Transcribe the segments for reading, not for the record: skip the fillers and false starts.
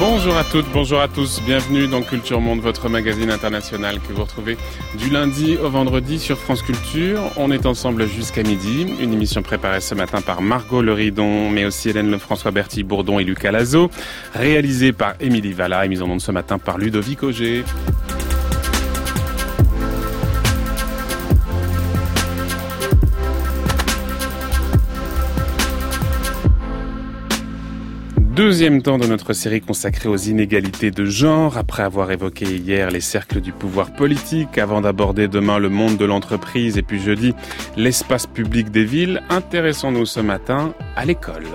Bonjour à toutes, bonjour à tous, bienvenue dans Culture Monde, votre magazine international que vous retrouvez du lundi au vendredi sur France Culture. On est ensemble jusqu'à midi, une émission préparée ce matin par Margot Leridon, mais aussi Hélène Lefrançois, Bertie Bourdon et Lucas Lazo, réalisée par Émilie Valla et mise en onde ce matin par Ludovic Auger. Deuxième temps de notre série consacrée aux inégalités de genre, après avoir évoqué hier les cercles du pouvoir politique, avant d'aborder demain le monde de l'entreprise et puis jeudi l'espace public des villes, intéressons-nous ce matin à l'école.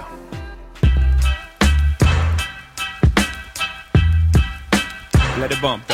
Let it bump, though.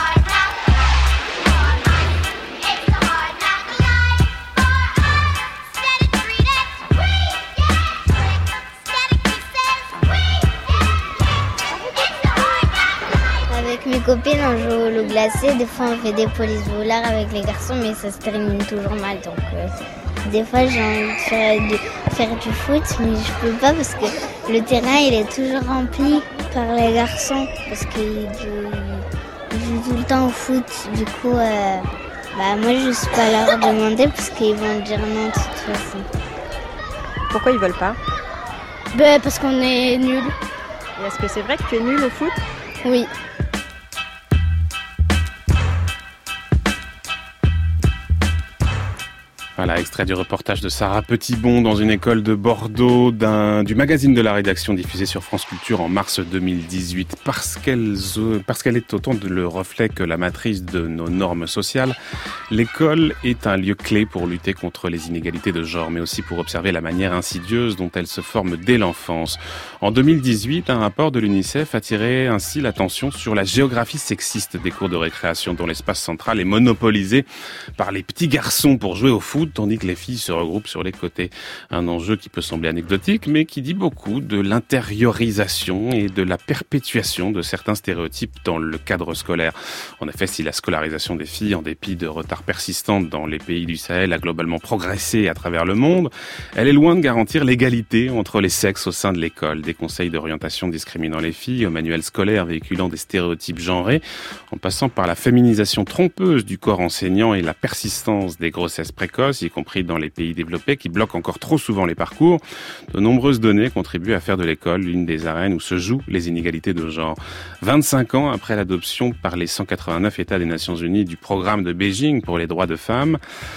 Avec mes copines, on joue au loup glacé. Des fois, on fait des polices volards avec les garçons, mais ça se termine toujours mal. Donc, des fois, j'ai envie de faire du foot, mais je peux pas parce que le terrain, il est toujours rempli par les garçons parce qu'ils jouent tout le temps au foot. Du coup, moi, je ne sais pas leur demander parce qu'ils vont dire non de toute façon. Pourquoi ils veulent pas ? Parce qu'on est nuls. Et est-ce que c'est vrai que tu es nul au foot ? Oui. Voilà, extrait du reportage de Sarah Petitbon dans une école de Bordeaux, du magazine de la rédaction diffusé sur France Culture en mars 2018. Parce qu'elle est autant le reflet que la matrice de nos normes sociales, l'école est un lieu clé pour lutter contre les inégalités de genre, mais aussi pour observer la manière insidieuse dont elles se forment dès l'enfance. En 2018, un rapport de l'UNICEF attirait ainsi l'attention sur la géographie sexiste des cours de récréation, dont l'espace central est monopolisé par les petits garçons pour jouer au foot, tandis que les filles se regroupent sur les côtés. Un enjeu qui peut sembler anecdotique, mais qui dit beaucoup de l'intériorisation et de la perpétuation de certains stéréotypes dans le cadre scolaire. En effet, si la scolarisation des filles, en dépit de retards persistants dans les pays du Sahel, a globalement progressé à travers le monde, elle est loin de garantir l'égalité entre les sexes au sein de l'école. Des conseils d'orientation discriminant les filles, aux manuels scolaires véhiculant des stéréotypes genrés, en passant par la féminisation trompeuse du corps enseignant et la persistance des grossesses précoces, y compris dans les pays développés, qui bloquent encore trop souvent les parcours. De nombreuses données contribuent à faire de l'école l'une des arènes où se jouent les inégalités de genre. 25 ans après l'adoption par les 189 États des Nations Unies du programme de Beijing pour les droits de femmes,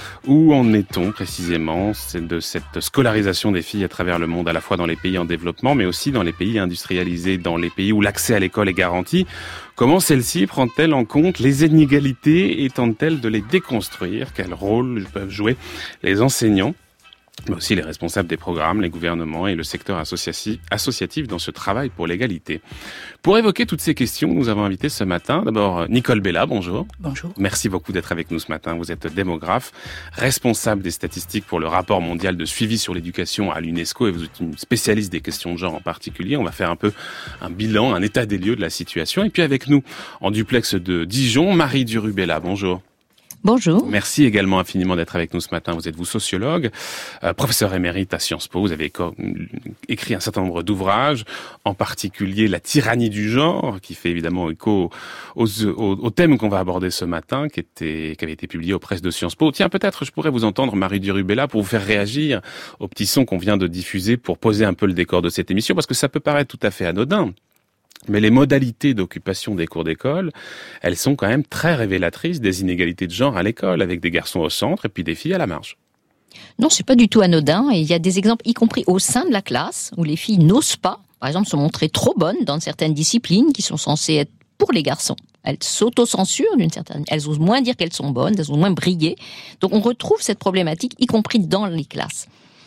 où en est-on précisément de cette scolarisation des filles à travers le monde, à la fois dans les pays en développement, mais aussi dans les pays industrialisés, dans les pays où l'accès à l'école est garanti? Comment celle-ci prend-elle en compte les inégalités et tente-t-elle de les déconstruire? Quel rôle peuvent jouer les enseignants, mais aussi les responsables des programmes, les gouvernements et le secteur associatif dans ce travail pour l'égalité? Pour évoquer toutes ces questions, nous avons invité ce matin d'abord Nicole Bella, bonjour. Bonjour. Merci beaucoup d'être avec nous ce matin. Vous êtes démographe, responsable des statistiques pour le rapport mondial de suivi sur l'éducation à l'UNESCO et vous êtes une spécialiste des questions de genre en particulier. On va faire un peu un bilan, un état des lieux de la situation. Et puis avec nous, en duplex de Dijon, Marie Durubella, bonjour. Bonjour. Merci également infiniment d'être avec nous ce matin. Vous êtes sociologue, professeur émérite à Sciences Po. Vous avez écrit un certain nombre d'ouvrages, en particulier La tyrannie du genre, qui fait évidemment écho au thème qu'on va aborder ce matin, qui avait été publié aux presses de Sciences Po. Tiens, peut-être je pourrais vous entendre, Marie Durubella, pour vous faire réagir au petit son qu'on vient de diffuser pour poser un peu le décor de cette émission, parce que ça peut paraître tout à fait anodin. Mais les modalités d'occupation des cours d'école, elles sont quand même très révélatrices des inégalités de genre à l'école, avec des garçons au centre et puis des filles à la marge. Non, c'est pas du tout anodin. Et il y a des exemples, y compris au sein de la classe, où les filles n'osent pas, par exemple, se montrer trop bonnes dans certaines disciplines qui sont censées être pour les garçons. Elles s'autocensurent elles osent moins dire qu'elles sont bonnes, elles osent moins briller. Donc on retrouve cette problématique, y compris dans les classes.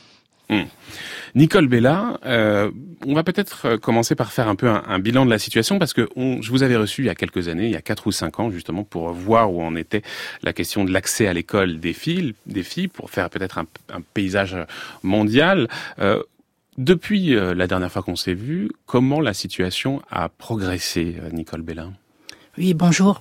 Nicole Bella, on va peut-être commencer par faire un peu un bilan de la situation, parce que je vous avais reçu il y a quelques années, il y a 4 ou 5 ans justement, pour voir où en était la question de l'accès à l'école des filles, pour faire peut-être un paysage mondial. Depuis la dernière fois qu'on s'est vu, comment la situation a progressé, Nicole Bella? Oui, bonjour.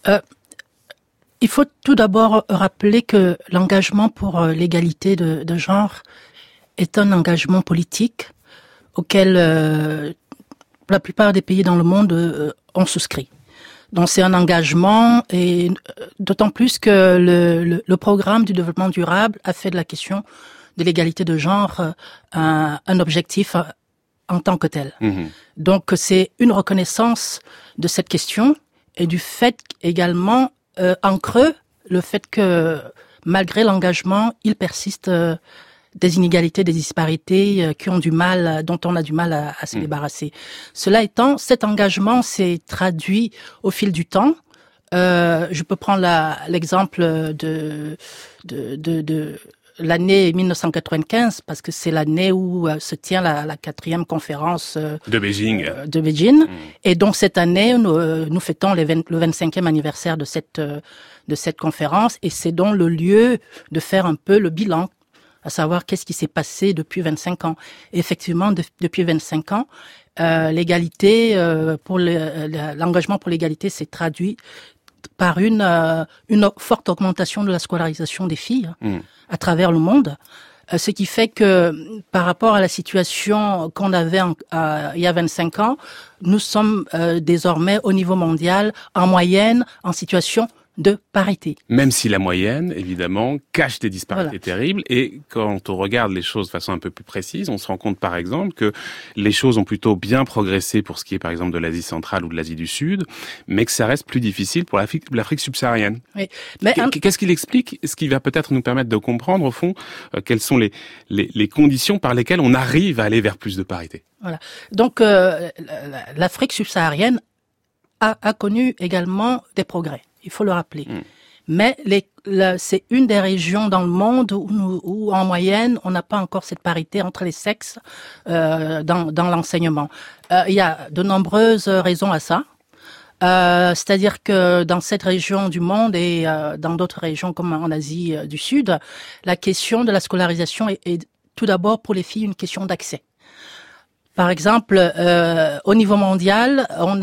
Il faut tout d'abord rappeler que l'engagement pour l'égalité de genre est un engagement politique auquel la plupart des pays dans le monde ont souscrit. Donc c'est un engagement, et d'autant plus que le programme du développement durable a fait de la question de l'égalité de genre un objectif en tant que tel. Donc c'est une reconnaissance de cette question et du fait également en creux le fait que malgré l'engagement, il persiste des inégalités, des disparités dont on a du mal à se débarrasser. Cela étant, cet engagement s'est traduit au fil du temps. Je peux prendre l'exemple de l'année 1995, parce que c'est l'année où se tient la 4e conférence de Beijing. Et donc cette année, nous fêtons le 25e anniversaire de cette conférence, et c'est donc le lieu de faire un peu le bilan, à savoir qu'est-ce qui s'est passé depuis 25 ans. Et effectivement, depuis 25 ans, l'égalité l'engagement pour l'égalité s'est traduit par une forte augmentation de la scolarisation des filles à travers le monde, ce qui fait que par rapport à la situation qu'on avait il y a 25 ans, nous sommes désormais au niveau mondial en moyenne en situation de parité. Même si la moyenne, évidemment, cache des disparités terribles. Et quand on regarde les choses de façon un peu plus précise, on se rend compte, par exemple, que les choses ont plutôt bien progressé pour ce qui est, par exemple, de l'Asie centrale ou de l'Asie du Sud, mais que ça reste plus difficile pour l'Afrique subsaharienne. Oui. Mais qu'est-ce qu'il explique? Ce qui va peut-être nous permettre de comprendre, au fond, quelles sont les conditions par lesquelles on arrive à aller vers plus de parité. Voilà. Donc, l'Afrique subsaharienne a connu également des progrès. Il faut le rappeler. Mais c'est une des régions dans le monde où en moyenne, on n'a pas encore cette parité entre les sexes dans l'enseignement. Il y a de nombreuses raisons à ça. C'est-à-dire que dans cette région du monde et dans d'autres régions comme en Asie du Sud, la question de la scolarisation est tout d'abord pour les filles une question d'accès. Par exemple, au niveau mondial, on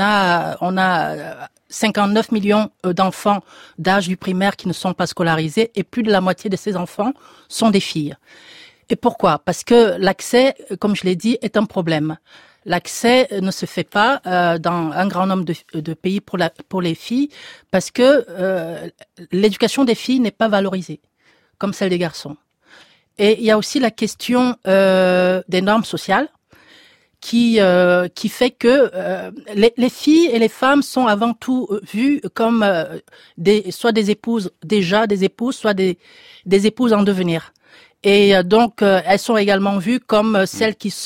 a 59 millions d'enfants d'âge du primaire qui ne sont pas scolarisés, et plus de la moitié de ces enfants sont des filles. Et pourquoi? Parce que l'accès, comme je l'ai dit, est un problème. L'accès ne se fait pas dans un grand nombre de pays pour les filles, parce que l'éducation des filles n'est pas valorisée comme celle des garçons. Et il y a aussi la question des normes sociales, qui fait que les filles et les femmes sont avant tout vues comme soit des épouses, soit des épouses en devenir. Et donc elles sont également vues comme celles qui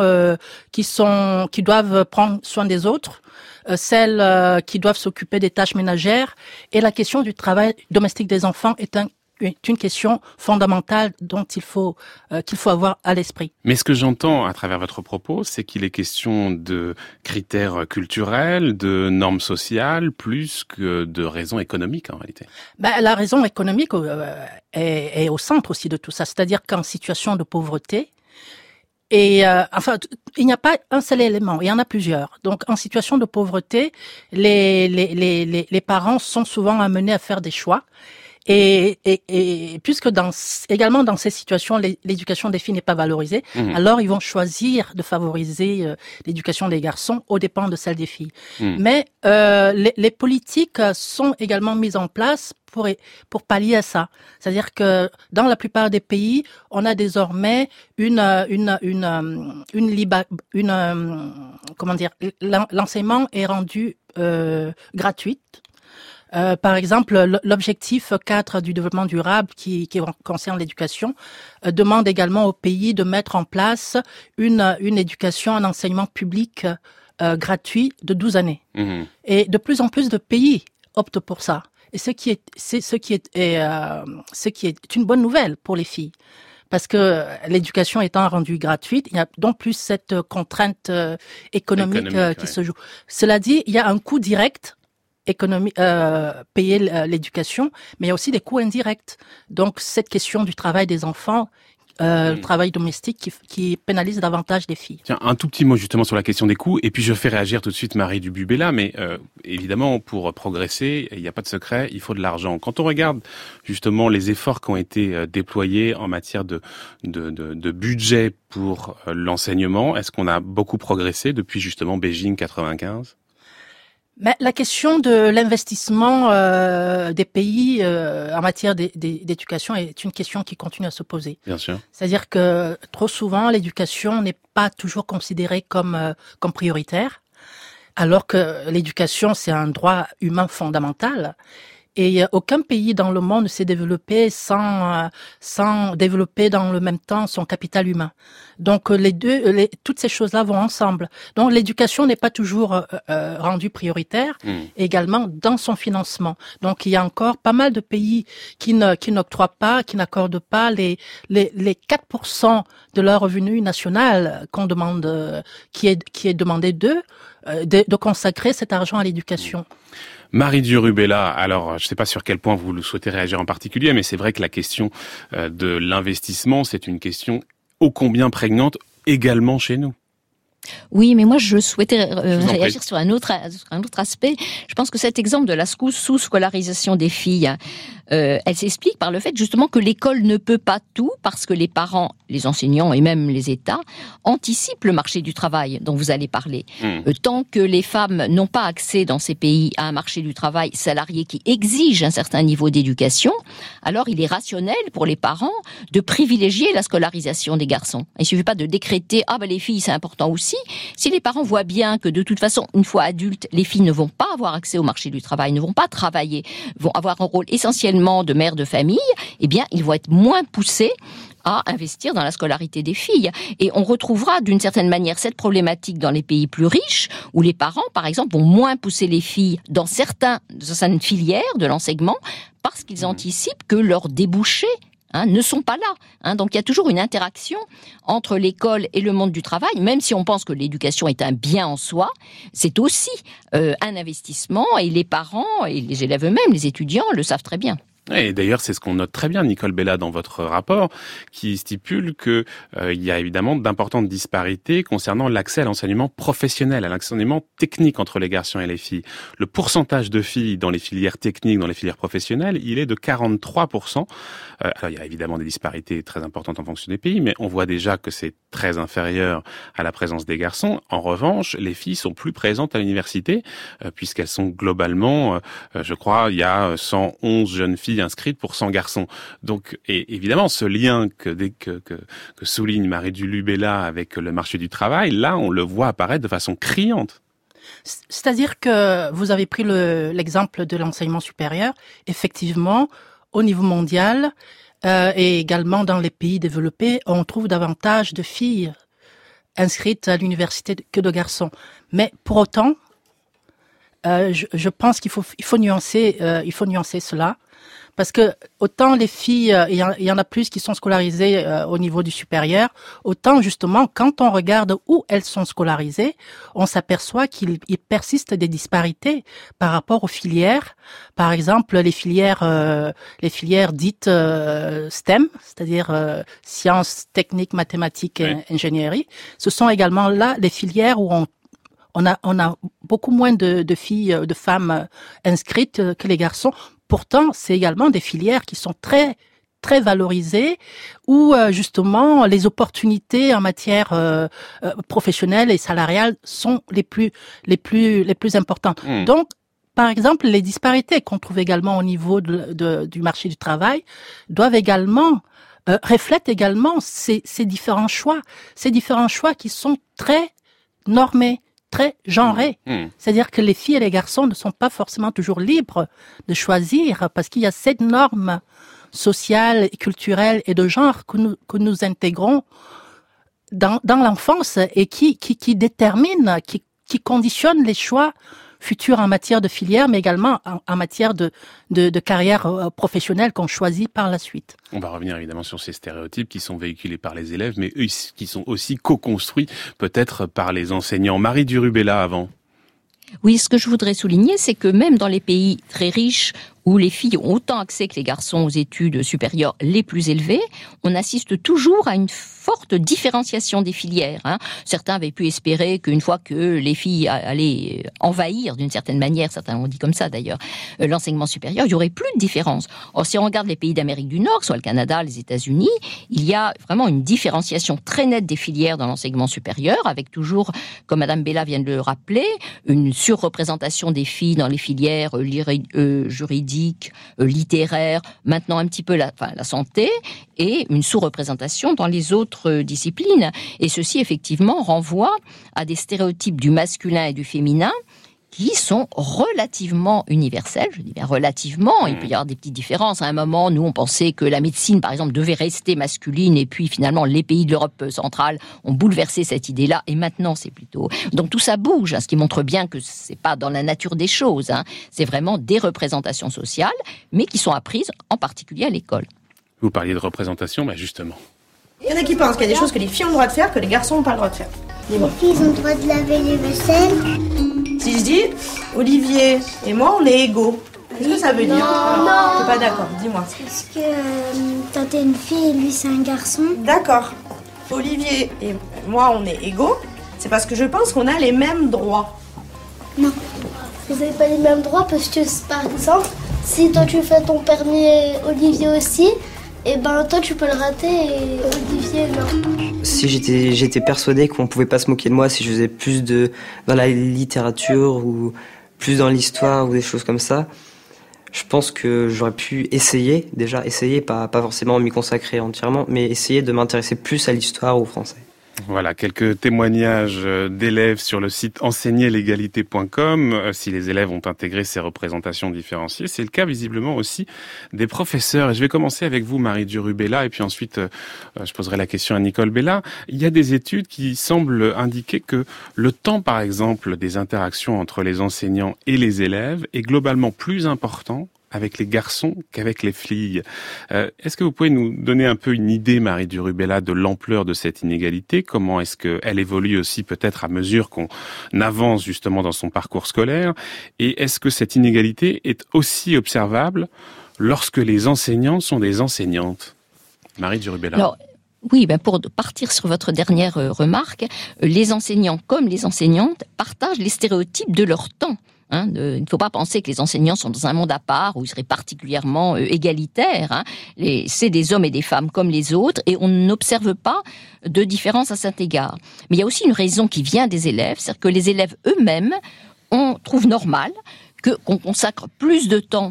doivent prendre soin des autres, celles qui doivent s'occuper des tâches ménagères. Et la question du travail domestique des enfants est une question fondamentale dont qu'il faut avoir à l'esprit. Mais ce que j'entends à travers votre propos, c'est qu'il est question de critères culturels, de normes sociales, plus que de raisons économiques en réalité. La raison économique est au centre aussi de tout ça. C'est-à-dire qu'en situation de pauvreté, il n'y a pas un seul élément, il y en a plusieurs. Donc, en situation de pauvreté, les parents sont souvent amenés à faire des choix. Et puisque également dans ces situations, l'éducation des filles n'est pas valorisée, alors ils vont choisir de favoriser l'éducation des garçons aux dépens de celle des filles. Mais les politiques sont également mises en place pour pallier à ça. C'est-à-dire que dans la plupart des pays, on a désormais l'enseignement est rendu gratuit. Par exemple, l'objectif 4 du développement durable qui concerne l'éducation demande également aux pays de mettre en place une éducation, un enseignement public gratuit de 12 années. Et de plus en plus de pays optent pour ça. Et ce qui est une bonne nouvelle pour les filles. Parce que l'éducation étant rendue gratuite, il y a donc plus cette contrainte économique qui se joue. Cela dit, il y a un coût direct payer l'éducation, mais il y a aussi des coûts indirects. Donc, cette question du travail des enfants le travail domestique qui pénalise davantage les filles. Tiens, un tout petit mot justement sur la question des coûts, et puis je fais réagir tout de suite Marie Dububela, mais évidemment, pour progresser, il n'y a pas de secret, il faut de l'argent. Quand on regarde justement les efforts qui ont été déployés en matière de budget pour l'enseignement, est-ce qu'on a beaucoup progressé depuis justement Beijing 95 ? Mais la question de l'investissement des pays en matière d'éducation est une question qui continue à se poser. Bien sûr. C'est-à-dire que trop souvent, l'éducation n'est pas toujours considérée comme prioritaire, alors que l'éducation, c'est un droit humain fondamental. Et aucun pays dans le monde ne s'est développé sans développer dans le même temps son capital humain. Donc toutes ces choses-là vont ensemble. Donc l'éducation n'est pas toujours rendue prioritaire, également dans son financement. Donc il y a encore pas mal de pays qui n'octroient pas, qui n'accordent pas les 4% de leur revenu national qu'on demande, qui est demandé d'eux, de consacrer cet argent à l'éducation. Marie Dububela, alors je ne sais pas sur quel point vous souhaitez réagir en particulier, mais c'est vrai que la question de l'investissement, c'est une question ô combien prégnante également chez nous. Oui, mais moi je souhaitais réagir sur un autre aspect. Je pense que cet exemple de la sous-scolarisation des filles, elle s'explique par le fait justement que l'école ne peut pas tout parce que les parents, les enseignants et même les États anticipent le marché du travail dont vous allez parler. Tant que les femmes n'ont pas accès dans ces pays à un marché du travail salarié qui exige un certain niveau d'éducation, alors il est rationnel pour les parents de privilégier la scolarisation des garçons. Il ne suffit pas de décréter « Ah ben les filles c'est important aussi ». Si les parents voient bien que de toute façon, une fois adultes, les filles ne vont pas avoir accès au marché du travail, ne vont pas travailler, vont avoir un rôle essentiellement de mère de famille, eh bien, ils vont être moins poussés à investir dans la scolarité des filles. Et on retrouvera d'une certaine manière cette problématique dans les pays plus riches, où les parents, par exemple, vont moins pousser les filles dans certaines filières de l'enseignement, parce qu'ils anticipent que leurs débouchés ne sont pas là. Donc il y a toujours une interaction entre l'école et le monde du travail, même si on pense que l'éducation est un bien en soi, c'est aussi un investissement, et les parents et les élèves eux-mêmes, les étudiants, le savent très bien. Et d'ailleurs, c'est ce qu'on note très bien, Nicole Bella, dans votre rapport, qui stipule que il y a évidemment d'importantes disparités concernant l'accès à l'enseignement professionnel, à l'enseignement technique entre les garçons et les filles. Le pourcentage de filles dans les filières techniques, dans les filières professionnelles, il est de 43%. Alors, il y a évidemment des disparités très importantes en fonction des pays, mais on voit déjà que c'est très inférieur à la présence des garçons. En revanche, les filles sont plus présentes à l'université, puisqu'elles sont globalement, je crois, il y a 111 jeunes filles inscrites pour 100 garçons. Donc, et évidemment, ce lien que souligne Marie Dububela avec le marché du travail, là, on le voit apparaître de façon criante. C'est-à-dire que vous avez pris l'exemple de l'enseignement supérieur. Effectivement, au niveau mondial et également dans les pays développés, on trouve davantage de filles inscrites à l'université que de garçons. Mais pour autant, je pense qu'il faut nuancer cela. Parce que autant les filles, il y en a plus qui sont scolarisées au niveau du supérieur, autant justement quand on regarde où elles sont scolarisées, on s'aperçoit qu'il persiste des disparités par rapport aux filières. Par exemple, les filières dites STEM, c'est-à-dire sciences, techniques, mathématiques, et ingénierie. Ce sont également là les filières où on a beaucoup moins de filles, de femmes inscrites que les garçons. Pourtant, c'est également des filières qui sont très très valorisées, où justement les opportunités en matière professionnelle et salariale sont les plus importantes. Donc, par exemple, les disparités qu'on trouve également au niveau du marché du travail doivent également reflètent également ces différents choix qui sont très normés, très genrés. C'est-à-dire que les filles et les garçons ne sont pas forcément toujours libres de choisir, parce qu'il y a cette norme sociale, culturelle et de genre que nous intégrons dans l'enfance et qui détermine, qui conditionne les choix futurs en matière de filière, mais également en matière de carrière professionnelle qu'on choisit par la suite. On va revenir évidemment sur ces stéréotypes qui sont véhiculés par les élèves, mais eux qui sont aussi co-construits peut-être par les enseignants. Marie Dububela avant. Oui, ce que je voudrais souligner, c'est que même dans les pays très riches où les filles ont autant accès que les garçons aux études supérieures les plus élevées, on assiste toujours à une forte différenciation des filières. Certains avaient pu espérer qu'une fois que les filles allaient envahir d'une certaine manière, certains l'ont dit comme ça d'ailleurs, l'enseignement supérieur, il n'y aurait plus de différence. Or, si on regarde les pays d'Amérique du Nord, soit le Canada, les États-Unis, il y a vraiment une différenciation très nette des filières dans l'enseignement supérieur, avec toujours, comme Madame Bella vient de le rappeler, une surreprésentation des filles dans les filières juridiques, littéraire, maintenant un petit peu la santé, et une sous-représentation dans les autres disciplines. Et ceci, effectivement, renvoie à des stéréotypes du masculin et du féminin qui sont relativement universels. Je dis bien relativement, il peut y avoir des petites différences. À un moment, nous, on pensait que la médecine, par exemple, devait rester masculine, et puis finalement, les pays de l'Europe centrale ont bouleversé cette idée-là, et maintenant, c'est plutôt... Donc tout ça bouge, ce qui montre bien que c'est pas dans la nature des choses. C'est vraiment des représentations sociales, mais qui sont apprises en particulier à l'école. Vous parliez de représentation, justement. Il y en a qui pensent qu'il y a des choses que les filles ont le droit de faire, que les garçons n'ont pas le droit de faire. Les filles ont le droit de laver les vaisselles. Si je dis, Olivier et moi, on est égaux, qu'est-ce que ça veut dire? Non. T'es pas d'accord, dis-moi. Parce que toi t'es une fille et lui c'est un garçon. D'accord. Olivier et moi, on est égaux, c'est parce que je pense qu'on a les mêmes droits. Non. Vous n'avez pas les mêmes droits parce que, par exemple, si toi tu fais ton permis et Olivier aussi, et toi tu peux le rater et Olivier non. Si j'étais persuadé qu'on pouvait pas se moquer de moi si je faisais plus dans la littérature ou plus dans l'histoire ou des choses comme ça, je pense que j'aurais pu essayer, pas forcément m'y consacrer entièrement, mais essayer de m'intéresser plus à l'histoire ou au français. Voilà, quelques témoignages d'élèves sur le site enseignerlegalité.com. Si les élèves ont intégré ces représentations différenciées, c'est le cas visiblement aussi des professeurs. Et je vais commencer avec vous, Marie Durubella, et puis ensuite je poserai la question à Nicole Bella. Il y a des études qui semblent indiquer que le temps, par exemple, des interactions entre les enseignants et les élèves est globalement plus important avec les garçons qu'avec les filles. Est-ce que vous pouvez nous donner un peu une idée, Marie Durubella, de l'ampleur de cette inégalité? Comment est-ce qu'elle évolue aussi peut-être à mesure qu'on avance justement dans son parcours scolaire? Et est-ce que cette inégalité est aussi observable lorsque les enseignants sont des enseignantes? Marie Durubella. Alors, oui, pour partir sur votre dernière remarque, les enseignants comme les enseignantes partagent les stéréotypes de leur temps. Il ne faut pas penser que les enseignants sont dans un monde à part où ils seraient particulièrement égalitaires. C'est des hommes et des femmes comme les autres et on n'observe pas de différence à cet égard. Mais il y a aussi une raison qui vient des élèves, c'est-à-dire que les élèves eux-mêmes trouvent normal qu'on consacre plus de temps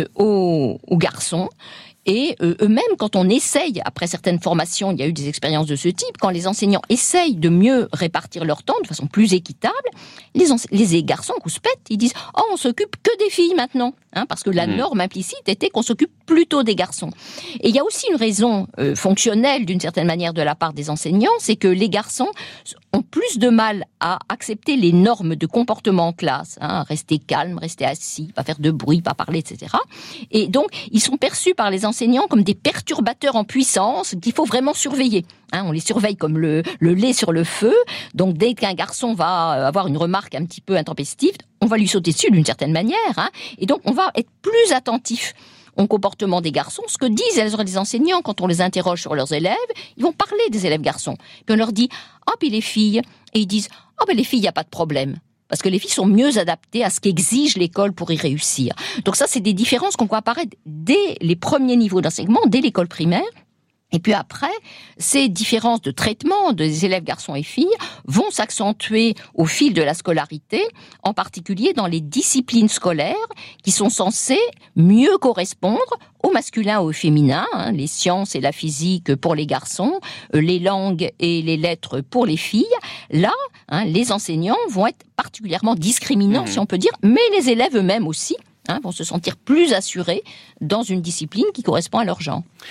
aux garçons. Et eux-mêmes, quand on essaye, après certaines formations, il y a eu des expériences de ce type, quand les enseignants essayent de mieux répartir leur temps de façon plus équitable, les garçons rouspètent, ils disent « Oh, on s'occupe que des filles maintenant !» parce que la norme implicite était qu'on s'occupe plutôt des garçons. Et il y a aussi une raison fonctionnelle, d'une certaine manière, de la part des enseignants, c'est que les garçons ont plus de mal à accepter les normes de comportement en classe, rester calme, rester assis, pas faire de bruit, pas parler, etc. Et donc, ils sont perçus par les enseignants comme des perturbateurs en puissance qu'il faut vraiment surveiller. On les surveille comme le lait sur le feu. Donc, dès qu'un garçon va avoir une remarque un petit peu intempestive, on va lui sauter dessus d'une certaine manière. Et donc, on va être plus attentif au comportement des garçons. Ce que disent les enseignants quand on les interroge sur leurs élèves, ils vont parler des élèves garçons. Puis on leur dit « Ah, puis les filles ?» Et ils disent « Ah, ben les filles, il n'y a pas de problème. » Parce que les filles sont mieux adaptées à ce qu'exige l'école pour y réussir. Donc ça, c'est des différences qu'on voit apparaître dès les premiers niveaux d'enseignement, dès l'école primaire. Et puis après, ces différences de traitement des élèves garçons et filles vont s'accentuer au fil de la scolarité, en particulier dans les disciplines scolaires qui sont censées mieux correspondre au masculin ou au féminin, les sciences et la physique pour les garçons, les langues et les lettres pour les filles. Là, les enseignants vont être particulièrement discriminants, si on peut dire, mais les élèves eux-mêmes aussi vont se sentir plus assurés dans une discipline qui correspond à leur genre.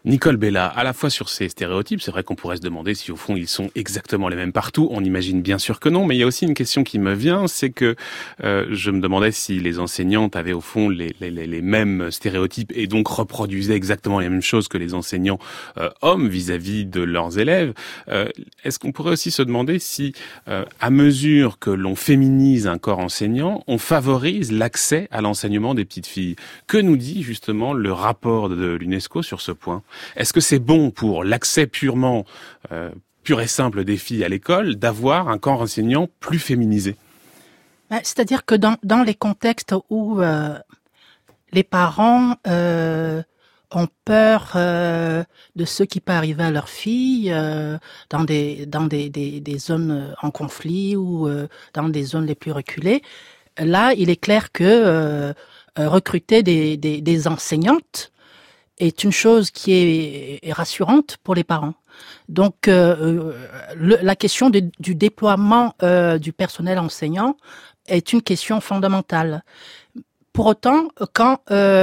Nicole Bella, à la fois sur ces stéréotypes, c'est vrai qu'on pourrait se demander si au fond ils sont exactement les mêmes partout. On imagine bien sûr que non, mais il y a aussi une question qui me vient, c'est que je me demandais si les enseignantes avaient au fond les mêmes stéréotypes et donc reproduisaient exactement les mêmes choses que les enseignants hommes vis-à-vis de leurs élèves. Est-ce qu'on pourrait aussi se demander si, à mesure que l'on féminise un corps enseignant, on favorise l'accès à l'enseignement des petites filles? Que nous dit justement le rapport de l'UNESCO sur ce point? Est-ce que c'est bon pour l'accès pur et simple des filles à l'école d'avoir un corps enseignant plus féminisé? C'est-à-dire que dans les contextes où les parents ont peur de ce qui peut arriver à leurs filles dans des zones en conflit ou dans des zones les plus reculées, là, il est clair que recruter des enseignantes est une chose qui est rassurante pour les parents. Donc, la question du déploiement du personnel enseignant est une question fondamentale. Pour autant, quand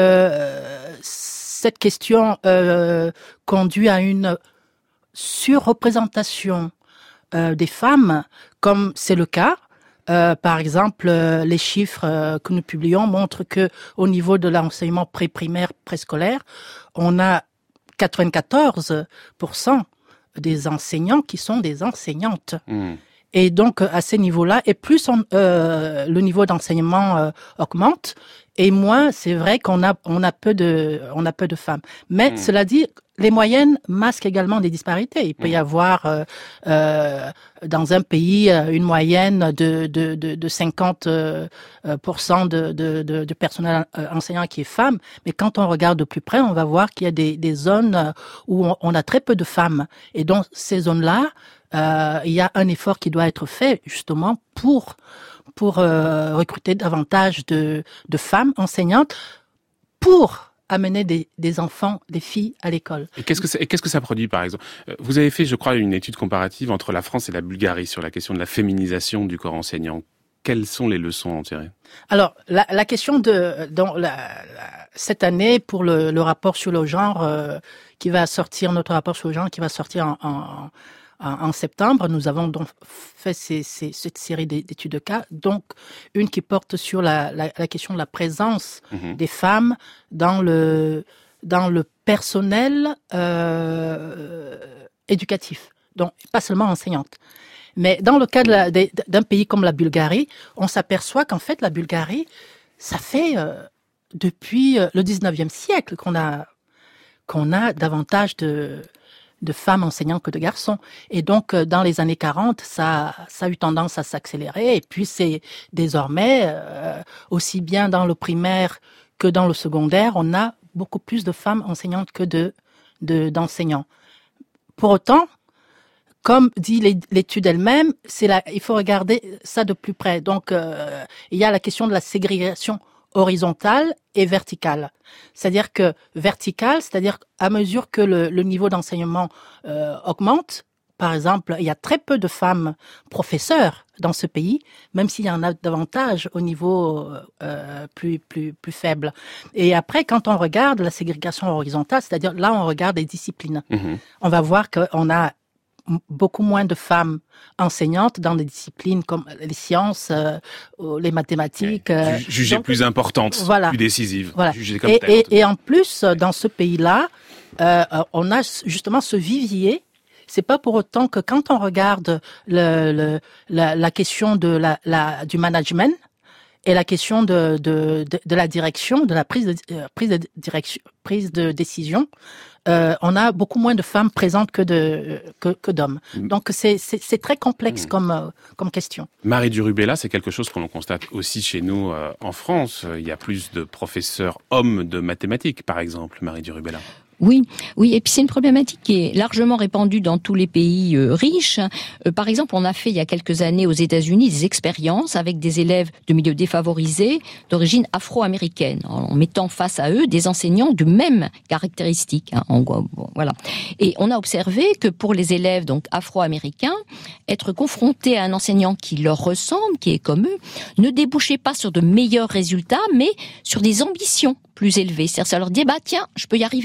cette question conduit à une surreprésentation des femmes, comme c'est le cas, par exemple, les chiffres que nous publions montrent que au niveau de l'enseignement pré-primaire, préscolaire, on a 94% des enseignants qui sont des enseignantes. Et donc, à ces niveaux-là, et plus le niveau d'enseignement augmente, et moins, c'est vrai qu'on a peu de femmes. Mais cela dit, les moyennes masquent également des disparités. Il peut y avoir dans un pays une moyenne de 50% de personnel enseignant qui est femme, mais quand on regarde de plus près, on va voir qu'il y a des zones où on a très peu de femmes. Et dans ces zones-là, il y a un effort qui doit être fait justement pour recruter davantage de femmes enseignantes pour amener des enfants, des filles à l'école. Et qu'est-ce que ça produit, par exemple? Vous avez fait, je crois, une étude comparative entre la France et la Bulgarie sur la question de la féminisation du corps enseignant. Quelles sont les leçons à en tirer? Alors, la question cette année, pour le rapport sur le genre qui va sortir, notre rapport sur le genre qui va sortir en septembre, nous avons donc fait cette série d'études de cas, donc une qui porte sur la question de la présence des femmes dans le personnel éducatif, donc pas seulement enseignante. Mais dans le cas d'un pays comme la Bulgarie, on s'aperçoit qu'en fait la Bulgarie, ça fait depuis le 19e siècle qu'on a davantage de femmes enseignantes que de garçons. Et donc, dans les années 40, ça a eu tendance à s'accélérer. Et puis, c'est désormais, aussi bien dans le primaire que dans le secondaire, on a beaucoup plus de femmes enseignantes que d'enseignants. Pour autant, comme dit l'étude elle-même, il faut regarder ça de plus près. Donc, il y a la question de la ségrégation horizontale et verticale. C'est-à-dire que verticale, c'est-à-dire à mesure que le niveau d'enseignement augmente, par exemple, il y a très peu de femmes professeurs dans ce pays, même s'il y en a davantage au niveau plus faible. Et après, quand on regarde la ségrégation horizontale, c'est-à-dire là, on regarde les disciplines. On va voir qu'on a beaucoup moins de femmes enseignantes dans des disciplines comme les sciences, les mathématiques. Jugées plus importantes, voilà, plus décisives. Voilà. Jugées comme et en plus, dans ce pays-là, on a justement ce vivier. C'est pas pour autant que quand on regarde la question du management et la question de la direction, de la prise de décision, on a beaucoup moins de femmes présentes que d'hommes. Donc c'est très complexe comme question. Marie Durubella, c'est quelque chose qu'on constate aussi chez nous en France. Il y a plus de professeurs hommes de mathématiques, par exemple, Marie Durubella. Oui, et puis c'est une problématique qui est largement répandue dans tous les pays riches. Par exemple, on a fait il y a quelques années aux États-Unis des expériences avec des élèves de milieux défavorisés d'origine afro-américaine, en mettant face à eux des enseignants de même caractéristiques. Voilà. Et on a observé que pour les élèves donc afro-américains, être confrontés à un enseignant qui leur ressemble, qui est comme eux, ne débouchait pas sur de meilleurs résultats, mais sur des ambitions plus élevées. C'est-à-dire, ça leur dit, tiens, je peux y arriver aussi.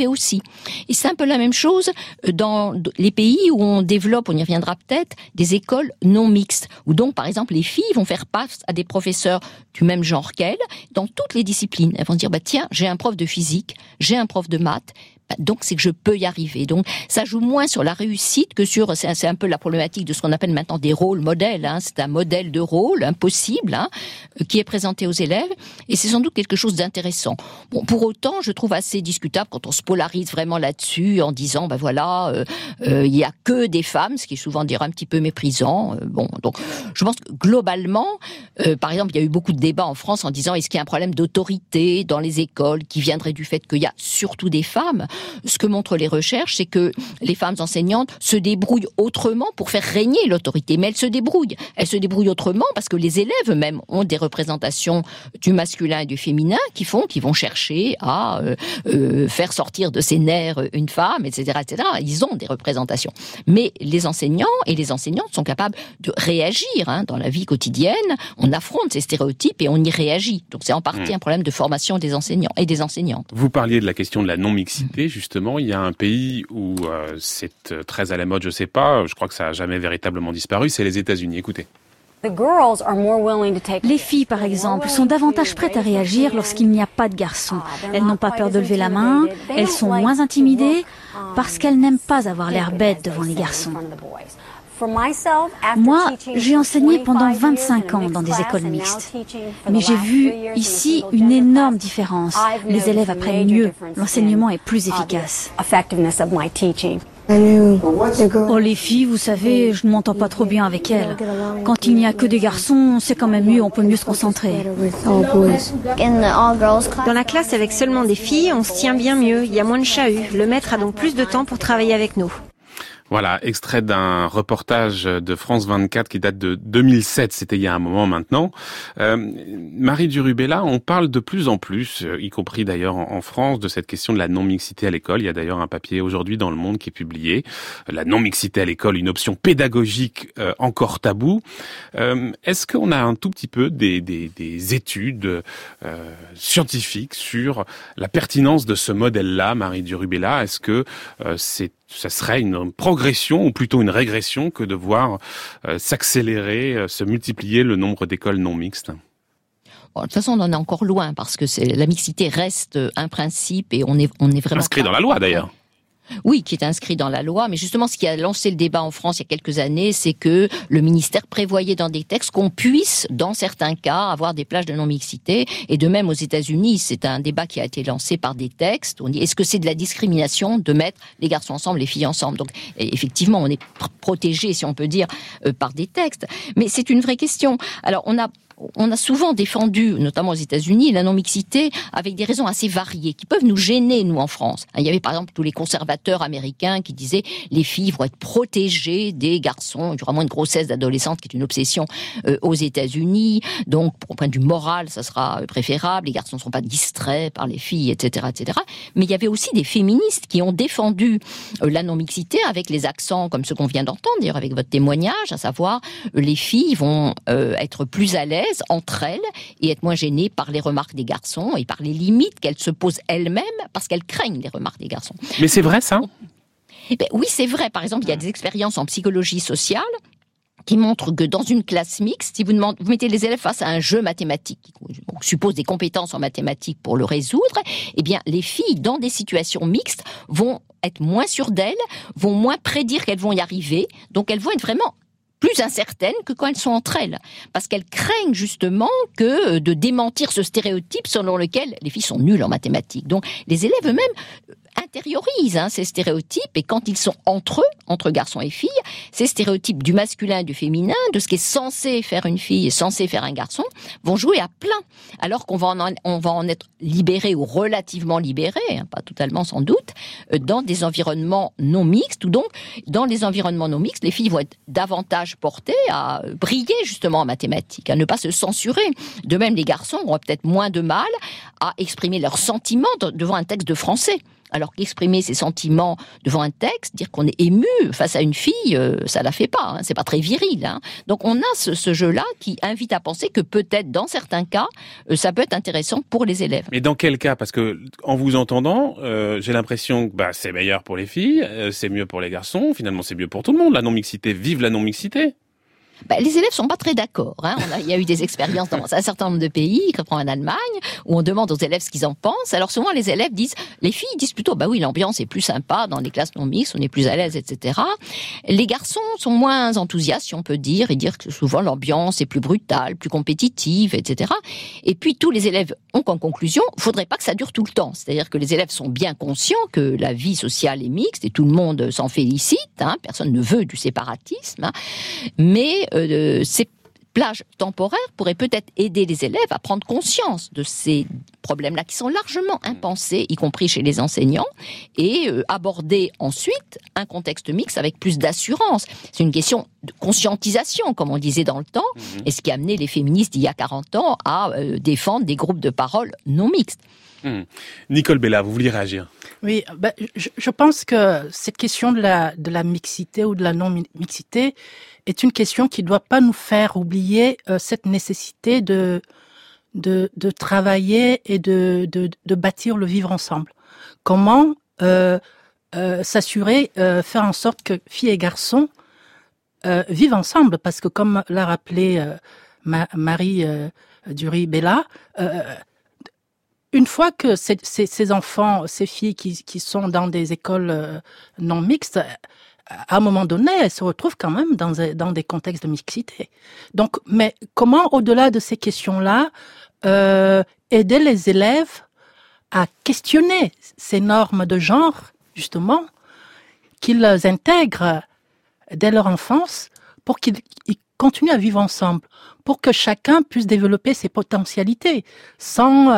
Et c'est un peu la même chose dans les pays où on développe, on y reviendra peut-être, des écoles non mixtes, où donc par exemple les filles vont faire face à des professeurs du même genre qu'elles, dans toutes les disciplines. Elles vont dire, tiens, j'ai un prof de physique, j'ai un prof de maths, donc c'est que je peux y arriver. Donc ça joue moins sur la réussite que sur, c'est un peu la problématique de ce qu'on appelle maintenant des rôles modèles, hein. C'est un modèle de rôle impossible, hein, qui est présenté aux élèves, et c'est sans doute quelque chose d'intéressant. Bon, pour autant, je trouve assez discutable quand on se polarise vraiment là-dessus en disant, il y a que des femmes, ce qui est souvent dire un petit peu méprisant. Donc je pense que globalement, par exemple, il y a eu beaucoup de débats en France en disant, est-ce qu'il y a un problème d'autorité dans les écoles qui viendrait du fait qu'il y a surtout des femmes? Ce que montrent les recherches, c'est que les femmes enseignantes se débrouillent autrement pour faire régner l'autorité. Mais elles se débrouillent. Elles se débrouillent autrement parce que les élèves eux-mêmes ont des représentations du masculin et du féminin qui vont chercher à faire sortir de ses nerfs une femme, etc., etc. Ils ont des représentations. Mais les enseignants et les enseignantes sont capables de réagir, hein, dans la vie quotidienne. On affronte ces stéréotypes et on y réagit. Donc c'est en partie un problème de formation des enseignants et des enseignantes. Vous parliez de la question de la non-mixité. Justement, il y a un pays où c'est très à la mode, je crois que ça n'a jamais véritablement disparu, c'est les États-Unis. Écoutez. Les filles, par exemple, sont davantage prêtes à réagir lorsqu'il n'y a pas de garçons. Elles n'ont pas peur de lever la main, elles sont moins intimidées parce qu'elles n'aiment pas avoir l'air bête devant les garçons. Moi, j'ai enseigné pendant 25 ans dans des écoles mixtes. Mais j'ai vu ici une énorme différence. Les élèves apprennent mieux. L'enseignement est plus efficace. Oh, les filles, vous savez, je ne m'entends pas trop bien avec elles. Quand il n'y a que des garçons, c'est quand même mieux, on peut mieux se concentrer. Dans la classe avec seulement des filles, on se tient bien mieux, il y a moins de chahut. Le maître a donc plus de temps pour travailler avec nous. Voilà, extrait d'un reportage de France 24 qui date de 2007, c'était il y a un moment maintenant. Marie Durubella, on parle de plus en plus, y compris d'ailleurs en France, de cette question de la non-mixité à l'école. Il y a d'ailleurs un papier aujourd'hui dans Le Monde qui est publié. La non-mixité à l'école, une option pédagogique encore taboue. Est-ce qu'on a un tout petit peu des études scientifiques sur la pertinence de ce modèle-là, Marie Durubella? Est-ce que ça serait une progression ou plutôt une régression que de voir s'accélérer, se multiplier le nombre d'écoles non mixtes? Bon, de toute façon, on en est encore loin parce que la mixité reste un principe et on est vraiment inscrit dans la loi d'ailleurs. Oui, qui est inscrit dans la loi, mais justement ce qui a lancé le débat en France il y a quelques années, c'est que le ministère prévoyait dans des textes qu'on puisse, dans certains cas, avoir des plages de non-mixité, et de même aux États-Unis, c'est un débat qui a été lancé par des textes. On dit, est-ce que c'est de la discrimination de mettre les garçons ensemble, les filles ensemble? Donc effectivement, on est protégé, si on peut dire, par des textes, mais c'est une vraie question. Alors on a souvent défendu, notamment aux États-Unis, la non-mixité avec des raisons assez variées qui peuvent nous gêner, nous, en France. Il y avait par exemple tous les conservateurs américains qui disaient les filles vont être protégées des garçons. Il y aura moins de grossesse d'adolescentes, qui est une obsession aux États-Unis. Donc, pour un point de vue moral, ça sera préférable. Les garçons ne seront pas distraits par les filles, etc., etc. Mais il y avait aussi des féministes qui ont défendu la non-mixité avec les accents comme ceux qu'on vient d'entendre, d'ailleurs avec votre témoignage, à savoir les filles vont être plus à l'aise entre elles et être moins gênées par les remarques des garçons et par les limites qu'elles se posent elles-mêmes parce qu'elles craignent les remarques des garçons. Mais c'est vrai ça ? Oui, c'est vrai. Par exemple, il y a des expériences en psychologie sociale qui montrent que dans une classe mixte, si vous mettez les élèves face à un jeu mathématique, qui suppose des compétences en mathématiques pour le résoudre, eh bien, les filles, dans des situations mixtes, vont être moins sûres d'elles, vont moins prédire qu'elles vont y arriver, donc elles vont être vraiment plus incertaines que quand elles sont entre elles. Parce qu'elles craignent justement que de démentir ce stéréotype selon lequel les filles sont nulles en mathématiques. Donc les élèves eux-mêmes intériorisent ces stéréotypes, et quand ils sont entre eux, entre garçons et filles, ces stéréotypes du masculin et du féminin, de ce qui est censé faire une fille et censé faire un garçon, vont jouer à plein. Alors qu'on va en être libéré ou relativement libéré, pas totalement sans doute, dans des environnements non mixtes, ou donc dans les environnements non mixtes, les filles vont être davantage portées à briller justement en mathématiques, à ne pas se censurer. De même, les garçons auront peut-être moins de mal à exprimer leurs sentiments devant un texte de français. Alors qu'exprimer ses sentiments devant un texte, dire qu'on est ému face à une fille, ça la fait pas, c'est pas très viril. Donc on a ce jeu-là qui invite à penser que peut-être dans certains cas, ça peut être intéressant pour les élèves. Mais dans quel cas ? Parce que en vous entendant, j'ai l'impression que c'est meilleur pour les filles, c'est mieux pour les garçons, finalement c'est mieux pour tout le monde, la non-mixité, vive la non-mixité. Les élèves sont pas très d'accord. Il y a eu des expériences dans un certain nombre de pays, comme en Allemagne, où on demande aux élèves ce qu'ils en pensent. Alors souvent les élèves disent, les filles disent plutôt, oui, l'ambiance est plus sympa dans les classes non mixtes, on est plus à l'aise, etc. Les garçons sont moins enthousiastes, si on peut dire, et dire que souvent l'ambiance est plus brutale, plus compétitive, etc. Et puis tous les élèves ont comme conclusion, faudrait pas que ça dure tout le temps. C'est-à-dire que les élèves sont bien conscients que la vie sociale est mixte et tout le monde s'en félicite. Personne ne veut du séparatisme, mais ces plages temporaires pourraient peut-être aider les élèves à prendre conscience de ces problèmes-là qui sont largement impensés, y compris chez les enseignants, et aborder ensuite un contexte mixte avec plus d'assurance. C'est une question de conscientisation, comme on disait dans le temps, et ce qui a amené les féministes il y a 40 ans à défendre des groupes de parole non mixtes. Nicole Bella, vous vouliez réagir ? Oui, je pense que cette question de la mixité ou de la non-mixité est une question qui ne doit pas nous faire oublier cette nécessité de travailler et de bâtir le vivre ensemble. Comment s'assurer, faire en sorte que filles et garçons vivent ensemble, parce que comme l'a rappelé Marie Dury-Bella, une fois que ces enfants, ces filles qui sont dans des écoles non mixtes, à un moment donné, elles se retrouvent quand même dans des contextes de mixité. Donc, mais comment, au-delà de ces questions-là, aider les élèves à questionner ces normes de genre, justement, qu'ils intègrent dès leur enfance pour qu'ils continuent à vivre ensemble, pour que chacun puisse développer ses potentialités sans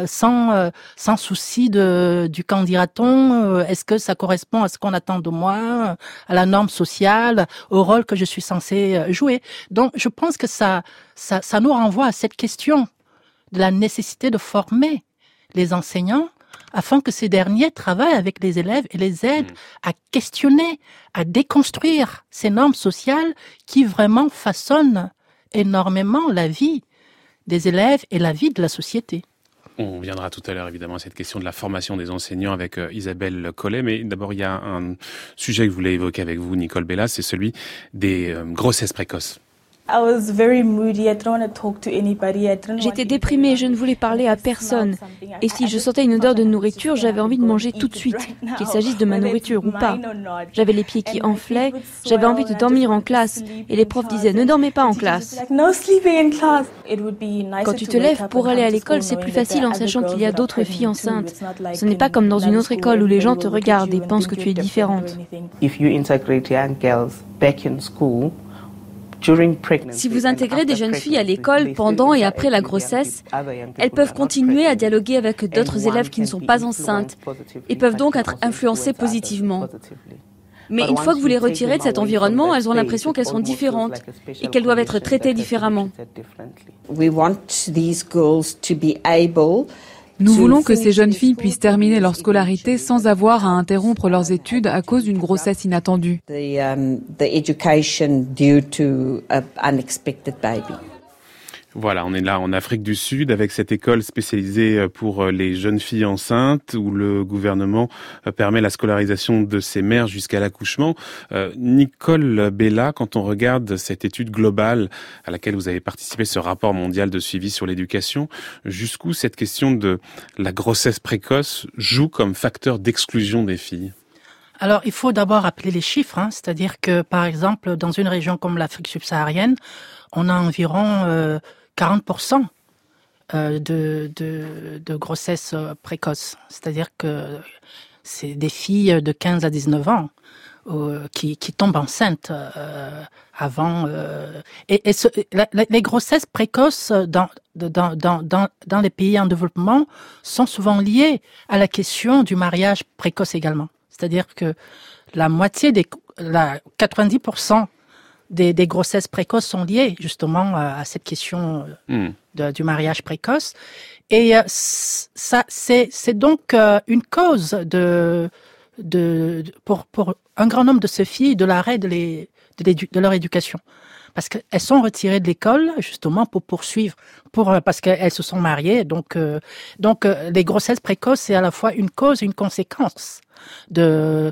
souci du qu'en dira-t-on, est-ce que ça correspond à ce qu'on attend de moi, à la norme sociale, au rôle que je suis censée jouer. Donc je pense que ça nous renvoie à cette question de la nécessité de former les enseignants afin que ces derniers travaillent avec les élèves et les aident à questionner, à déconstruire ces normes sociales qui vraiment façonnent énormément la vie des élèves et la vie de la société. On viendra tout à l'heure évidemment à cette question de la formation des enseignants avec Isabelle Collet, mais d'abord il y a un sujet que je voulais évoquer avec vous, Nicole Bella, c'est celui des grossesses précoces. J'étais déprimée, je ne voulais parler à personne. Et si je sentais une odeur de nourriture, j'avais envie de manger tout de suite, qu'il s'agisse de ma nourriture ou pas. J'avais les pieds qui enflaient, j'avais envie de dormir en classe. Et les profs disaient « Ne dormez pas en classe ». Quand tu te lèves pour aller à l'école, c'est plus facile en sachant qu'il y a d'autres filles enceintes. Ce n'est pas comme dans une autre école où les gens te regardent et pensent que tu es différente. Si vous intégrez des jeunes filles à l'école pendant et après la grossesse, elles peuvent continuer à dialoguer avec d'autres élèves qui ne sont pas enceintes et peuvent donc être influencées positivement. Mais une fois que vous les retirez de cet environnement, elles ont l'impression qu'elles sont différentes et qu'elles doivent être traitées différemment. Nous voulons que ces jeunes filles puissent terminer leur scolarité sans avoir à interrompre leurs études à cause d'une grossesse inattendue. Voilà, on est là en Afrique du Sud avec cette école spécialisée pour les jeunes filles enceintes où le gouvernement permet la scolarisation de ces mères jusqu'à l'accouchement. Nicole Bella, quand on regarde cette étude globale à laquelle vous avez participé, ce rapport mondial de suivi sur l'éducation, jusqu'où cette question de la grossesse précoce joue comme facteur d'exclusion des filles ? Alors, il faut d'abord rappeler les chiffres, c'est-à-dire que, par exemple, dans une région comme l'Afrique subsaharienne, on a environ 40% de grossesse précoce. C'est-à-dire que c'est des filles de 15 à 19 ans qui tombent enceintes avant. Les grossesses précoces dans les pays en développement sont souvent liées à la question du mariage précoce également. C'est-à-dire que la moitié 90% des grossesses précoces sont liées justement à cette question du mariage précoce. Et ça, c'est donc une cause pour un grand nombre de ces filles de l'arrêt de leur éducation. Parce qu'elles sont retirées de l'école justement pour poursuivre, parce qu'elles se sont mariées. Donc les grossesses précoces, c'est à la fois une cause et une conséquence des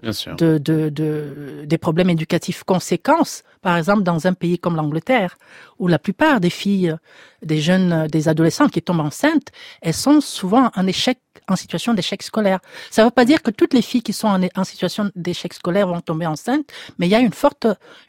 problèmes éducatifs. Conséquences, par exemple, dans un pays comme l'Angleterre, où la plupart des filles, des adolescentes qui tombent enceintes, elles sont souvent en situation d'échec scolaire. Ça ne veut pas dire que toutes les filles qui sont en situation d'échec scolaire vont tomber enceintes, mais il y a une forte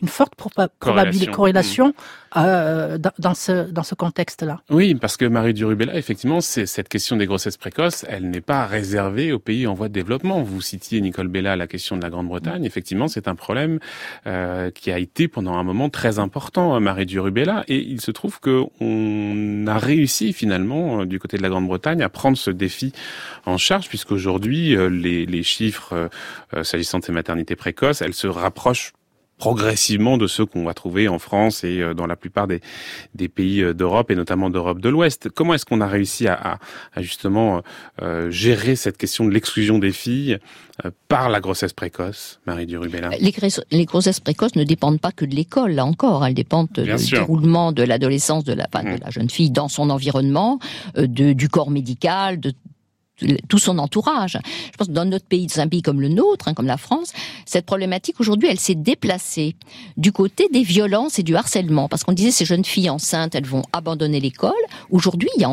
corrélation dans ce contexte-là. Oui, parce que Marie Durubella, effectivement, cette question des grossesses précoces, elle n'est pas réservée aux pays en voie de développement. Vous citiez, Nicole Bella, la question de la Grande-Bretagne. Effectivement, c'est un problème qui a été pendant un moment très important, Marie Durubella, et il se trouve qu'on a réussi finalement, du côté de la Grande-Bretagne, à prendre ce défi en charge, puisqu'aujourd'hui, les chiffres s'agissant de ces maternités précoces, elles se rapprochent progressivement de ceux qu'on va trouver en France et dans la plupart des pays d'Europe et notamment d'Europe de l'Ouest. Comment est-ce qu'on a réussi à justement gérer cette question de l'exclusion des filles par la grossesse précoce, Marie Durubella? Les grossesses précoces ne dépendent pas que de l'école, là encore. Elles dépendent du déroulement de l'adolescence de la jeune fille dans son environnement, du corps médical, de tout son entourage. Je pense que dans notre pays, dans un pays comme le nôtre, comme la France, cette problématique aujourd'hui, elle s'est déplacée du côté des violences et du harcèlement, parce qu'on disait ces jeunes filles enceintes, elles vont abandonner l'école. Aujourd'hui, il y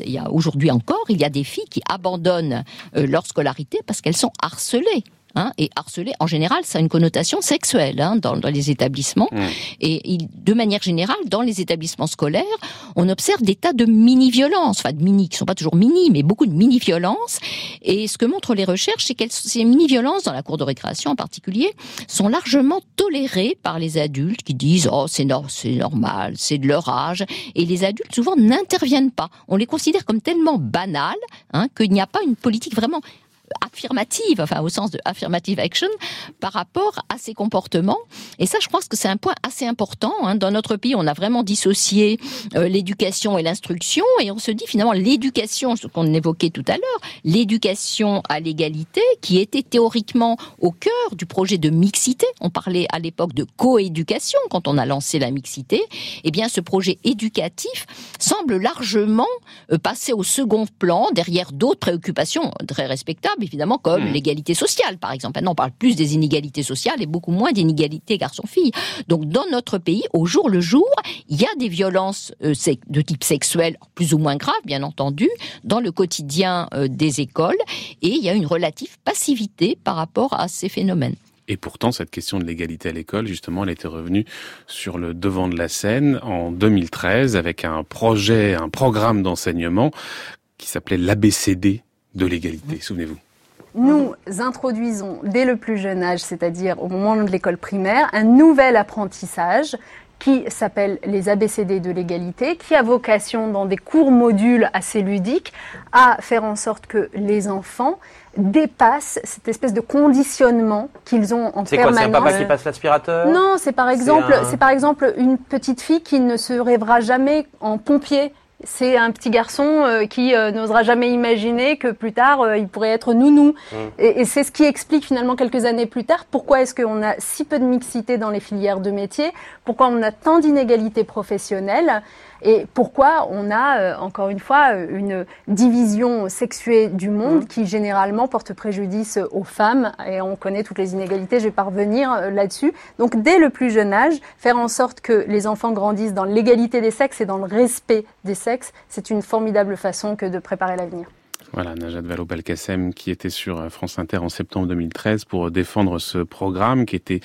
a des filles qui abandonnent leur scolarité parce qu'elles sont harcelées. Et harceler, en général, ça a une connotation sexuelle dans les établissements. Et de manière générale, dans les établissements scolaires, on observe des tas de mini-violences, qui ne sont pas toujours mini, mais beaucoup de mini-violences. Et ce que montrent les recherches, c'est que ces mini-violences, dans la cour de récréation en particulier, sont largement tolérées par les adultes qui disent « Oh, c'est normal, c'est de leur âge ». Et les adultes, souvent, n'interviennent pas. On les considère comme tellement banales qu'il n'y a pas une politique vraiment affirmative, au sens de affirmative action, par rapport à ces comportements. Et ça, je pense que c'est un point assez important. Dans notre pays, on a vraiment dissocié l'éducation et l'instruction, et on se dit finalement l'éducation, ce qu'on évoquait tout à l'heure, l'éducation à l'égalité, qui était théoriquement au cœur du projet de mixité. On parlait à l'époque de coéducation quand on a lancé la mixité. Eh bien, ce projet éducatif semble largement passer au second plan derrière d'autres préoccupations très respectables, évidemment, comme l'égalité sociale, par exemple. Maintenant, on parle plus des inégalités sociales et beaucoup moins d'inégalités garçons-filles. Donc, dans notre pays, au jour le jour, il y a des violences de type sexuel, plus ou moins graves, bien entendu, dans le quotidien des écoles, et il y a une relative passivité par rapport à ces phénomènes. Et pourtant, cette question de l'égalité à l'école, justement, elle était revenue sur le devant de la scène en 2013 avec un programme d'enseignement qui s'appelait l'ABCD de l'égalité. Souvenez-vous. Nous introduisons dès le plus jeune âge, c'est-à-dire au moment de l'école primaire, un nouvel apprentissage qui s'appelle les ABCD de l'égalité, qui a vocation, dans des courts modules assez ludiques, à faire en sorte que les enfants dépassent cette espèce de conditionnement qu'ils ont en permanence. C'est quoi, c'est un papa qui passe l'aspirateur? Non, c'est par exemple une petite fille qui ne se rêvera jamais en pompier. C'est un petit garçon qui n'osera jamais imaginer que plus tard, il pourrait être nounou. Et c'est ce qui explique finalement quelques années plus tard pourquoi est-ce qu'on a si peu de mixité dans les filières de métiers, pourquoi on a tant d'inégalités professionnelles et pourquoi on a, encore une fois, une division sexuée du monde qui généralement porte préjudice aux femmes. Et on connaît toutes les inégalités, je vais pas revenir là-dessus. Donc dès le plus jeune âge, faire en sorte que les enfants grandissent dans l'égalité des sexes et dans le respect des sexes, c'est une formidable façon que de préparer l'avenir. Voilà, Najat Vallaud-Belkacem qui était sur France Inter en septembre 2013 pour défendre ce programme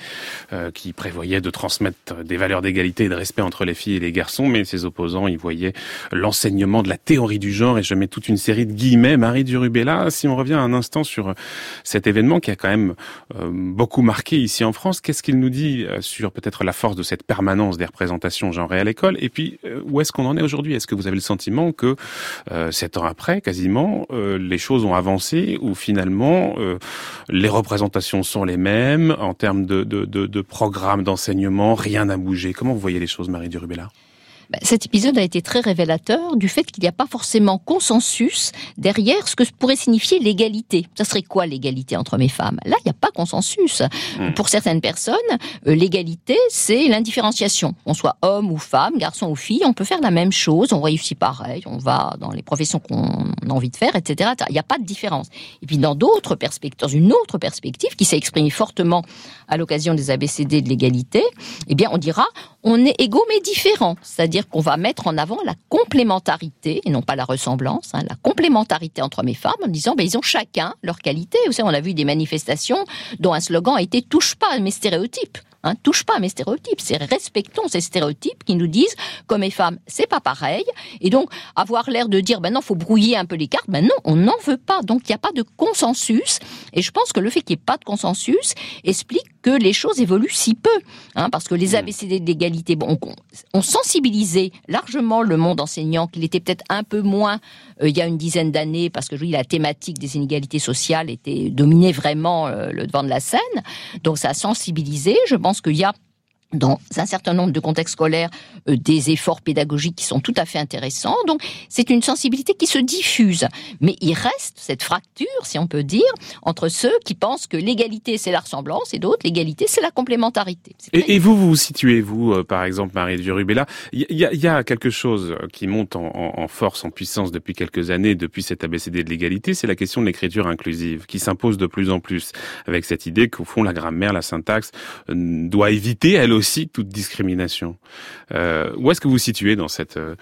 qui prévoyait de transmettre des valeurs d'égalité et de respect entre les filles et les garçons, mais ses opposants y voyaient l'enseignement de la théorie du genre, et je mets toute une série de guillemets. Marie Durubella, si on revient un instant sur cet événement qui a quand même beaucoup marqué ici en France, qu'est-ce qu'il nous dit sur peut-être la force de cette permanence des représentations genrées à l'école, et puis où est-ce qu'on en est aujourd'hui? Est-ce que vous avez le sentiment que 7 ans après, quasiment, les choses ont avancé, où finalement les représentations sont les mêmes en termes de programmes d'enseignement, rien n'a bougé. Comment vous voyez les choses, Marie Durubella ? Cet épisode a été très révélateur du fait qu'il n'y a pas forcément consensus derrière ce que pourrait signifier l'égalité. Ça serait quoi l'égalité entre hommes et femmes ? Là, il n'y a pas consensus. Pour certaines personnes, l'égalité, c'est l'indifférenciation. On soit homme ou femme, garçon ou fille, on peut faire la même chose, on réussit pareil, on va dans les professions qu'on a envie de faire, etc. Il n'y a pas de différence. Et puis dans une autre perspective qui s'est exprimée fortement à l'occasion des ABCD de l'égalité, eh bien on dira on est égaux mais différents. C'est-à-dire qu'on va mettre en avant la complémentarité, et non pas la ressemblance, la complémentarité entre hommes et femmes, en disant ils ont chacun leur qualité. Vous savez, on a vu des manifestations dont un slogan a été « touche pas à mes stéréotypes ». Touche pas à mes stéréotypes, c'est respectons ces stéréotypes qui nous disent qu'hommes et femmes, c'est pas pareil. Et donc, avoir l'air de dire, non, faut brouiller un peu les cartes, non, on n'en veut pas. Donc, il n'y a pas de consensus. Et je pense que le fait qu'il n'y ait pas de consensus explique que les choses évoluent si peu. Parce que les ABCD de l'égalité, ont sensibilisé largement le monde enseignant, qu'il était peut-être un peu moins il y a une dizaine d'années, parce que la thématique des inégalités sociales dominait vraiment le devant de la scène. Donc, ça a sensibilisé. Je pense qu'il y a dans un certain nombre de contextes scolaires des efforts pédagogiques qui sont tout à fait intéressants. Donc, c'est une sensibilité qui se diffuse. Mais il reste cette fracture, si on peut dire, entre ceux qui pensent que l'égalité, c'est la ressemblance, et d'autres, l'égalité, c'est la complémentarité. Et vous situez, par exemple, Marie Durubella, il y a quelque chose qui monte en force, en puissance depuis quelques années, depuis cet ABCD de l'égalité, c'est la question de l'écriture inclusive, qui s'impose de plus en plus, avec cette idée qu'au fond, la grammaire, la syntaxe, doit éviter, elle aussi, toute discrimination. Où est-ce que vous vous situez dans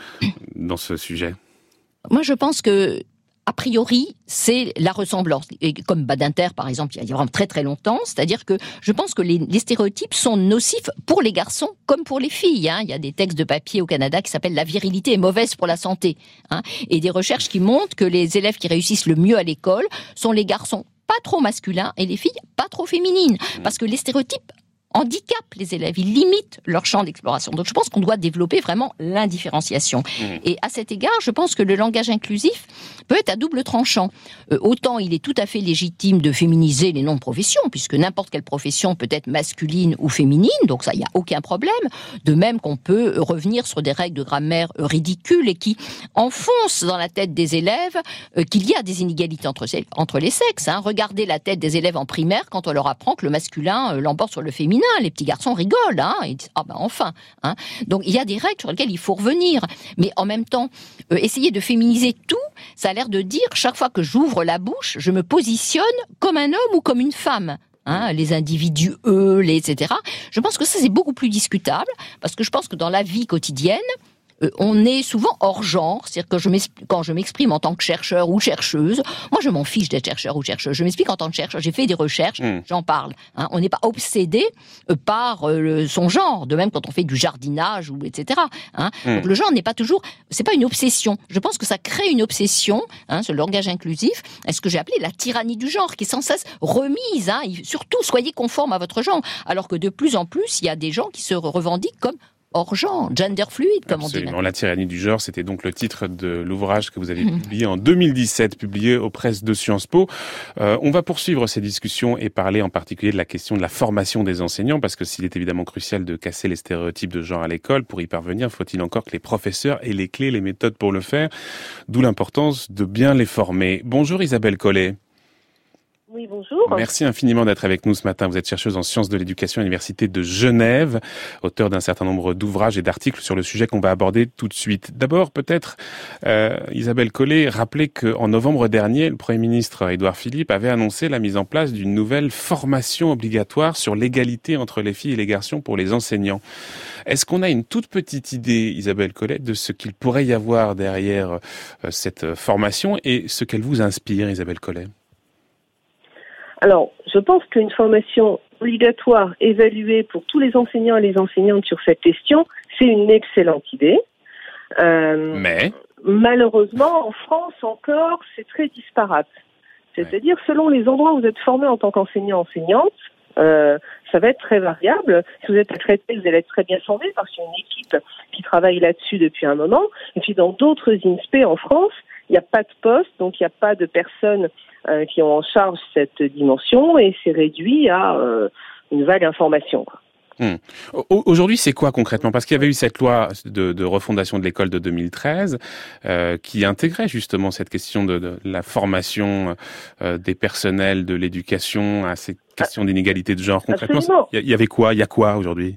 ce sujet ? Moi, je pense que a priori, c'est la ressemblance. Et comme Badinter, par exemple, il y a vraiment très très longtemps, c'est-à-dire que je pense que les stéréotypes sont nocifs pour les garçons comme pour les filles. Il y a des textes de papier au Canada qui s'appellent « La virilité est mauvaise pour la santé ». Et des recherches qui montrent que les élèves qui réussissent le mieux à l'école sont les garçons pas trop masculins et les filles pas trop féminines. Parce que les stéréotypes handicapent les élèves, ils limitent leur champ d'exploration. Donc je pense qu'on doit développer vraiment l'indifférenciation. Et à cet égard, je pense que le langage inclusif peut être à double tranchant. Autant il est tout à fait légitime de féminiser les noms de professions, puisque n'importe quelle profession peut être masculine ou féminine, donc ça, il n'y a aucun problème. De même qu'on peut revenir sur des règles de grammaire ridicules et qui enfoncent dans la tête des élèves qu'il y a des inégalités entre les sexes. Regardez la tête des élèves en primaire quand on leur apprend que le masculin l'emporte sur le féminin. Les petits garçons rigolent, ils disent enfin. Donc il y a des règles sur lesquelles il faut revenir, mais en même temps, essayer de féminiser tout, ça a l'air de dire chaque fois que j'ouvre la bouche, je me positionne comme un homme ou comme une femme. Les individus, etc. Je pense que ça c'est beaucoup plus discutable, parce que je pense que dans la vie quotidienne, on est souvent hors genre, c'est-à-dire que quand je m'exprime en tant que chercheur ou chercheuse, moi je m'en fiche d'être chercheur ou chercheuse, je m'explique en tant que chercheur, j'ai fait des recherches, j'en parle. On n'est pas obsédé par son genre, de même quand on fait du jardinage, etc. Donc le genre n'est pas toujours, c'est pas une obsession. Je pense que ça crée une obsession, ce langage inclusif, ce que j'ai appelé la tyrannie du genre, qui est sans cesse remise. Surtout, soyez conforme à votre genre. Alors que de plus en plus, il y a des gens qui se revendiquent comme hors genre, gender fluide, comme Absolument. on dit. La tyrannie du genre, c'était donc le titre de l'ouvrage que vous avez publié en 2017, publié aux presses de Sciences Po. On va poursuivre ces discussions et parler en particulier de la question de la formation des enseignants, parce que s'il est évidemment crucial de casser les stéréotypes de genre à l'école, pour y parvenir, faut-il encore que les professeurs aient les clés, les méthodes pour le faire, d'où l'importance de bien les former. Bonjour Isabelle Collet. Oui, bonjour. Merci infiniment d'être avec nous ce matin. Vous êtes chercheuse en sciences de l'éducation à l'Université de Genève, auteure d'un certain nombre d'ouvrages et d'articles sur le sujet qu'on va aborder tout de suite. D'abord, peut-être, Isabelle Collet, rappelez qu'en novembre dernier, le Premier ministre Édouard Philippe avait annoncé la mise en place d'une nouvelle formation obligatoire sur l'égalité entre les filles et les garçons pour les enseignants. Est-ce qu'on a une toute petite idée, Isabelle Collet, de ce qu'il pourrait y avoir derrière cette formation et ce qu'elle vous inspire, Isabelle Collet ? Alors, je pense qu'une formation obligatoire évaluée pour tous les enseignants et les enseignantes sur cette question, c'est une excellente idée. Mais malheureusement, en France encore, c'est très disparate. C'est-à-dire, selon les endroits où vous êtes formé en tant qu'enseignant-enseignante, ça va être très variable. Si vous êtes à Créteil, vous allez être très bien formé parce qu'il y a une équipe qui travaille là-dessus depuis un moment. Et puis dans d'autres INSPE en France, n'y a pas de poste, donc il n'y a pas de personnes qui ont en charge cette dimension, et c'est réduit à une vague information, quoi. Aujourd'hui, c'est quoi concrètement? Parce qu'il y avait eu cette loi de refondation de l'école de 2013 qui intégrait justement cette question de la formation des personnels de l'éducation à ces questions d'inégalité de genre. Concrètement, il y avait quoi? Il y a quoi aujourd'hui?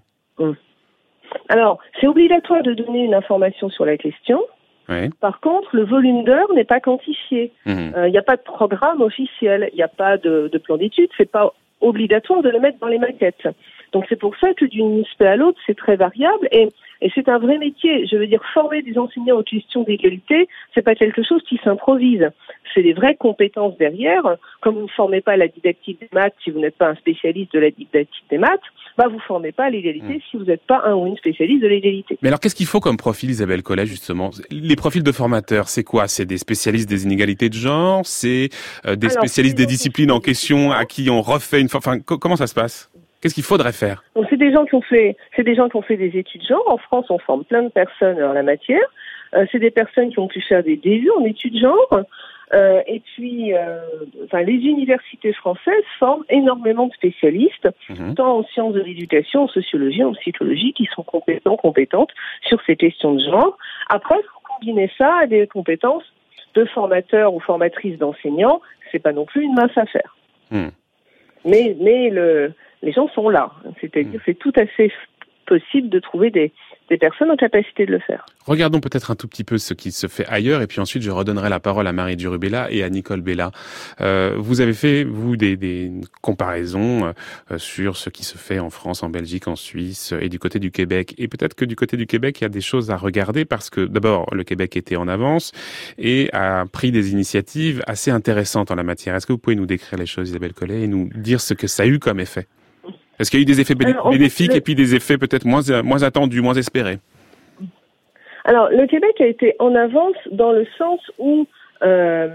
Alors, c'est obligatoire de donner une information sur la question. Oui. Par contre, le volume d'heures n'est pas quantifié. Il n'y a pas de programme officiel, il n'y a pas de plan d'études, c'est pas obligatoire de le mettre dans les maquettes. Donc c'est pour ça que d'une municipalité à l'autre, c'est très variable et c'est un vrai métier. Je veux dire, former des enseignants aux questions d'égalité, c'est pas quelque chose qui s'improvise. C'est des vraies compétences derrière. Comme vous ne formez pas à la didactique des maths si vous n'êtes pas un spécialiste de la didactique des maths, vous formez pas à l'égalité si vous n'êtes pas un ou une spécialiste de l'égalité. Mais alors, qu'est-ce qu'il faut comme profil, Isabelle Collet, justement? Les profils de formateurs, c'est quoi? C'est des spécialistes des inégalités de genre? C'est des spécialistes des disciplines en question à qui on refait comment ça se passe? Qu'est-ce qu'il faudrait faire? Donc c'est des gens qui ont fait des études genre. En France, on forme plein de personnes en la matière. C'est des personnes qui ont pu faire des DU en études genre. Et puis, les universités françaises forment énormément de spécialistes, tant en sciences de l'éducation, en sociologie, en psychologie, qui sont compétentes sur ces questions de genre. Après, faut combiner ça à des compétences de formateurs ou formatrices d'enseignants. C'est pas non plus une mince affaire. Mais les gens sont là. C'est-à-dire, c'est tout à fait possible de trouver des personnes en capacité de le faire. Regardons peut-être un tout petit peu ce qui se fait ailleurs, et puis ensuite je redonnerai la parole à Marie Durubella et à Nicole Bella. Vous avez fait, vous, des comparaisons sur ce qui se fait en France, en Belgique, en Suisse et du côté du Québec. Et peut-être que du côté du Québec, il y a des choses à regarder parce que, d'abord, le Québec était en avance et a pris des initiatives assez intéressantes en la matière. Est-ce que vous pouvez nous décrire les choses, Isabelle Collet, et nous dire ce que ça a eu comme effet? Est-ce qu'il y a eu des effets bénéfiques et puis des effets peut-être moins attendus, moins espérés? Alors, le Québec a été en avance dans le sens où on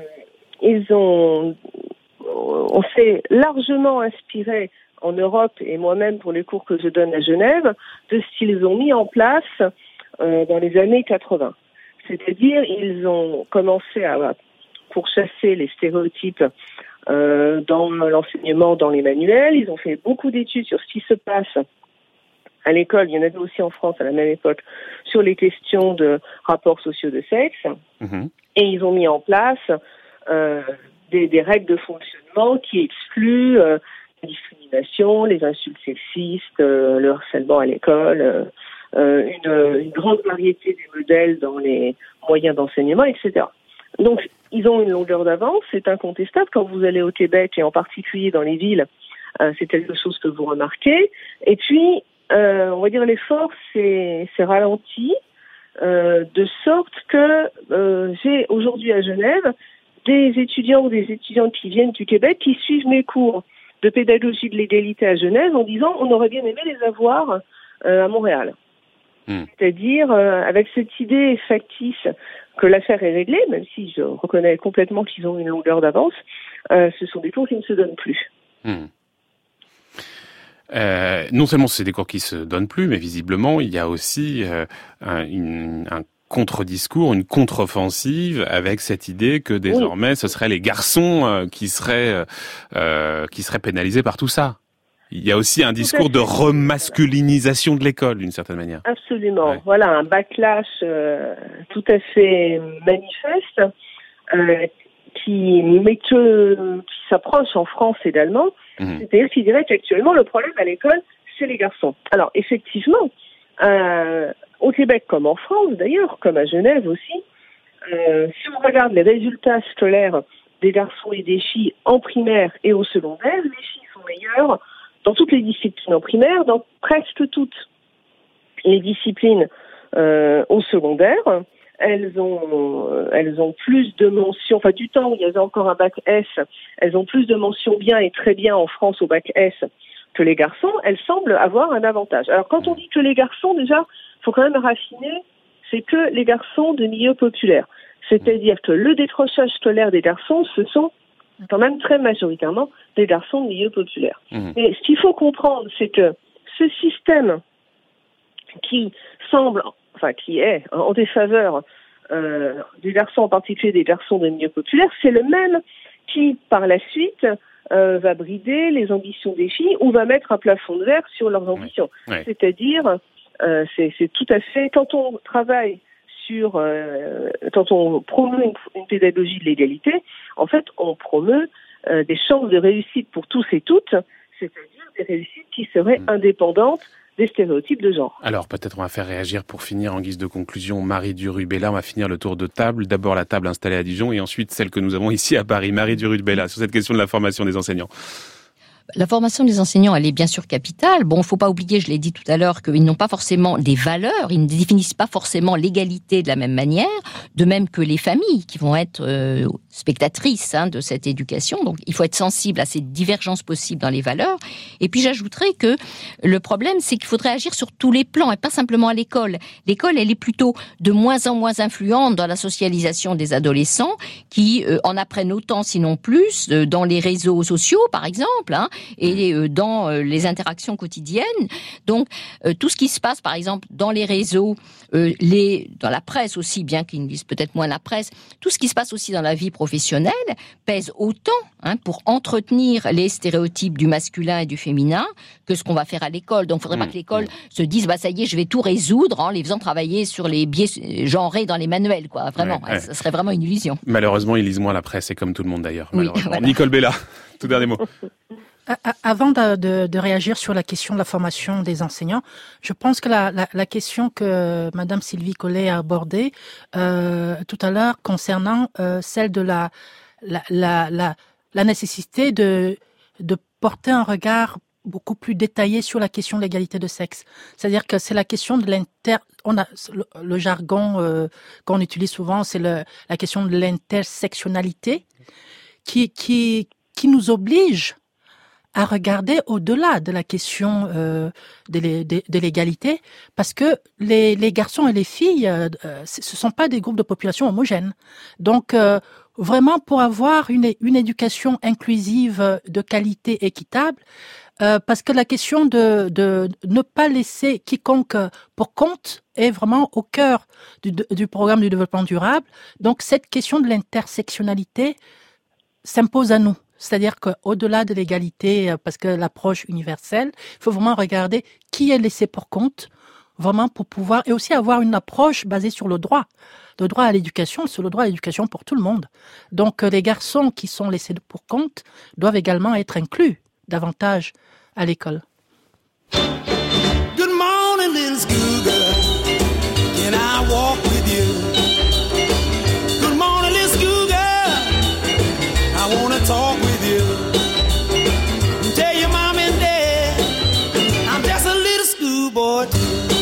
s'est largement inspiré en Europe, et moi-même pour les cours que je donne à Genève, de ce qu'ils ont mis en place dans les années 80. C'est-à-dire, ils ont commencé à pourchasser les stéréotypes dans l'enseignement, dans les manuels. Ils ont fait beaucoup d'études sur ce qui se passe à l'école. Il y en avait aussi en France à la même époque sur les questions de rapports sociaux de sexe. Et ils ont mis en place des règles de fonctionnement qui excluent la discrimination, les insultes sexistes, le harcèlement à l'école, une grande variété des modèles dans les moyens d'enseignement, etc. Donc, ils ont une longueur d'avance, c'est incontestable. Quand vous allez au Québec, et en particulier dans les villes, c'est quelque chose que vous remarquez. Et puis, on va dire l'effort s'est ralenti, de sorte que j'ai aujourd'hui à Genève des étudiants ou des étudiantes qui viennent du Québec qui suivent mes cours de pédagogie de l'égalité à Genève en disant on aurait bien aimé les avoir à Montréal. C'est-à-dire avec cette idée factice que l'affaire est réglée, même si je reconnais complètement qu'ils ont une longueur d'avance, ce sont des cours qui ne se donnent plus. Non seulement c'est des cours qui se donnent plus, mais visiblement il y a aussi un contre-discours, une contre-offensive avec cette idée que désormais ce seraient les garçons qui seraient pénalisés par tout ça. Il y a aussi un discours de remasculinisation de l'école, d'une certaine manière. Absolument. Ouais. Voilà, un backlash tout à fait manifeste qui s'approche en France également. C'est-à-dire qu'il dirait qu'actuellement, le problème à l'école, c'est les garçons. Alors, effectivement, au Québec comme en France, d'ailleurs, comme à Genève aussi, si on regarde les résultats scolaires des garçons et des filles en primaire et au secondaire, les filles sont meilleures dans toutes les disciplines en primaire, dans presque toutes les disciplines au secondaire. Elles ont plus de mentions, enfin du temps où il y avait encore un bac S, elles ont plus de mentions bien et très bien en France au bac S que les garçons. Elles semblent avoir un avantage. Alors quand on dit que les garçons, déjà, faut quand même raffiner, c'est que les garçons de milieu populaire. C'est-à-dire que le décrochage scolaire des garçons, ce sont quand même très majoritairement des garçons de milieu populaire. Et ce qu'il faut comprendre, c'est que ce système qui est en défaveur des garçons, en particulier des garçons des milieux populaires, c'est le même qui, par la suite, va brider les ambitions des filles ou va mettre un plafond de verre sur leurs ambitions. Ouais. C'est-à-dire, c'est tout à fait, quand on travaille quand on promeut une pédagogie de l'égalité, en fait, on promeut des chances de réussite pour tous et toutes, c'est-à-dire des réussites qui seraient indépendantes des stéréotypes de genre. Alors, peut-être on va faire réagir pour finir en guise de conclusion Marie Durubella. On va finir le tour de table. D'abord la table installée à Dijon et ensuite celle que nous avons ici à Paris. Marie Durubella, sur cette question de la formation des enseignants. La formation des enseignants, elle est bien sûr capitale. Bon, il ne faut pas oublier, je l'ai dit tout à l'heure, qu'ils n'ont pas forcément des valeurs, ils ne définissent pas forcément l'égalité de la même manière, de même que les familles qui vont être spectatrices de cette éducation. Donc, il faut être sensible à ces divergences possibles dans les valeurs. Et puis, j'ajouterais que le problème, c'est qu'il faudrait agir sur tous les plans et pas simplement à l'école. L'école, elle est plutôt de moins en moins influente dans la socialisation des adolescents qui en apprennent autant, sinon plus, dans les réseaux sociaux, par exemple, et dans les interactions quotidiennes. Donc, tout ce qui se passe, par exemple, dans les réseaux, dans la presse aussi, bien qu'ils ne lisent peut-être moins la presse, tout ce qui se passe aussi dans la vie professionnelle pèse autant pour entretenir les stéréotypes du masculin et du féminin que ce qu'on va faire à l'école. Donc, il ne faudrait pas que l'école se dise, ça y est, je vais tout résoudre en les faisant travailler sur les biais genrés dans les manuels, quoi. Vraiment, ça serait vraiment une illusion. Malheureusement, ils lisent moins la presse, et comme tout le monde d'ailleurs. Oui, voilà. Nicole Bella, tout dernier mot. Avant de réagir sur la question de la formation des enseignants, je pense que la question que Madame Sylvie Collet a abordée tout à l'heure concernant celle de la nécessité de porter un regard beaucoup plus détaillé sur la question de l'égalité de sexe. C'est-à-dire que c'est la question de le jargon qu'on utilise souvent, c'est la question de l'intersectionnalité qui nous oblige à regarder au-delà de la question de l'égalité, parce que les garçons et les filles, ce sont pas des groupes de population homogènes. Donc, vraiment, pour avoir une éducation inclusive de qualité équitable, parce que la question de ne pas laisser quiconque pour compte est vraiment au cœur du programme du développement durable. Donc, cette question de l'intersectionnalité s'impose à nous. C'est-à-dire qu'au-delà de l'égalité, parce que l'approche universelle, il faut vraiment regarder qui est laissé pour compte, vraiment pour pouvoir, et aussi avoir une approche basée sur le droit à l'éducation, sur le droit à l'éducation pour tout le monde. Donc les garçons qui sont laissés pour compte doivent également être inclus davantage à l'école. Good morning, little schoolgirl. Can I walk with you? Good morning, little schoolgirl. I wanna talk with you. Tell your mom and dad I'm just a little schoolboy too.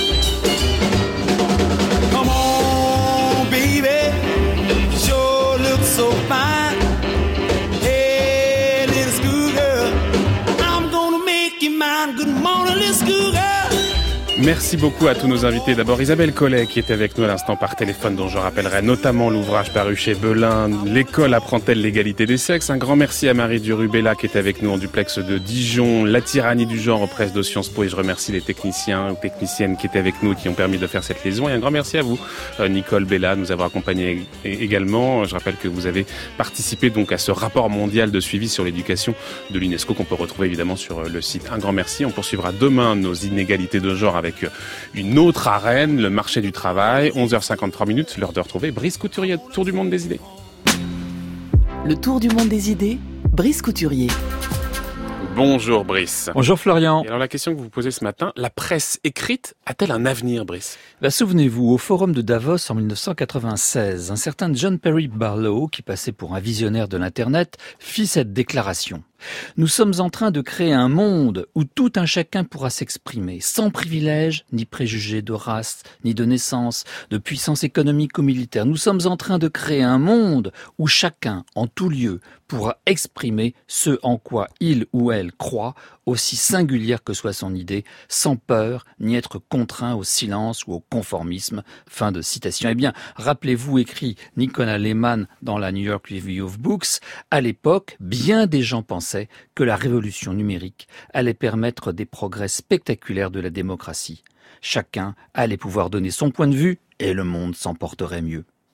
Come on, baby, you sure look so fine. Hey, little schoolgirl, I'm gonna make you mine. Good morning, little schoolgirl. Merci beaucoup à tous nos invités. D'abord Isabelle Collet qui était avec nous à l'instant par téléphone, dont je rappellerai notamment l'ouvrage paru chez Belin, L'école apprend-elle l'égalité des sexes. Un grand merci à Marie Durubella qui était avec nous en duplex de Dijon, La tyrannie du genre aux presses de Sciences Po, et je remercie les techniciens ou techniciennes qui étaient avec nous et qui ont permis de faire cette liaison. Et un grand merci à vous, Nicole Bella, de nous avoir accompagnés également. Je rappelle que vous avez participé donc à ce rapport mondial de suivi sur l'éducation de l'UNESCO qu'on peut retrouver évidemment sur le site. Un grand merci. On poursuivra demain nos inégalités de genre avec une autre arène, le marché du travail. 11h53, l'heure de retrouver Brice Couturier, Tour du monde des idées. Le Tour du monde des idées, Brice Couturier. Bonjour Brice. Bonjour Florian. Et alors la question que vous vous posez ce matin, la presse écrite a-t-elle un avenir, Brice ? Souvenez-vous, au forum de Davos en 1996, un certain John Perry Barlow, qui passait pour un visionnaire de l'Internet, fit cette déclaration. Nous sommes en train de créer un monde où tout un chacun pourra s'exprimer, sans privilèges, ni préjugés de race, ni de naissance, de puissance économique ou militaire. Nous sommes en train de créer un monde où chacun, en tout lieu, pourra exprimer ce en quoi il ou elle croit, aussi singulière que soit son idée, sans peur, ni être contraint au silence ou au conformisme. Fin de citation. Eh bien, rappelez-vous, écrit Nicolas Lehmann dans la New York Review of Books, à l'époque, bien des gens pensaient que la révolution numérique allait permettre des progrès spectaculaires de la démocratie. Chacun allait pouvoir donner son point de vue et le monde s'en porterait mieux.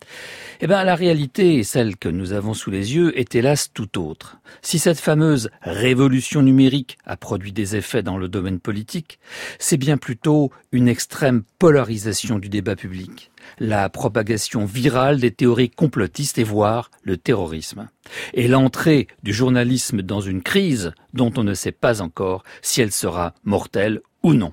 La réalité, celle que nous avons sous les yeux, est hélas tout autre. Si cette fameuse révolution numérique a produit des effets dans le domaine politique, c'est bien plutôt une extrême polarisation du débat public, la propagation virale des théories complotistes et voire le terrorisme, et l'entrée du journalisme dans une crise dont on ne sait pas encore si elle sera mortelle ou non.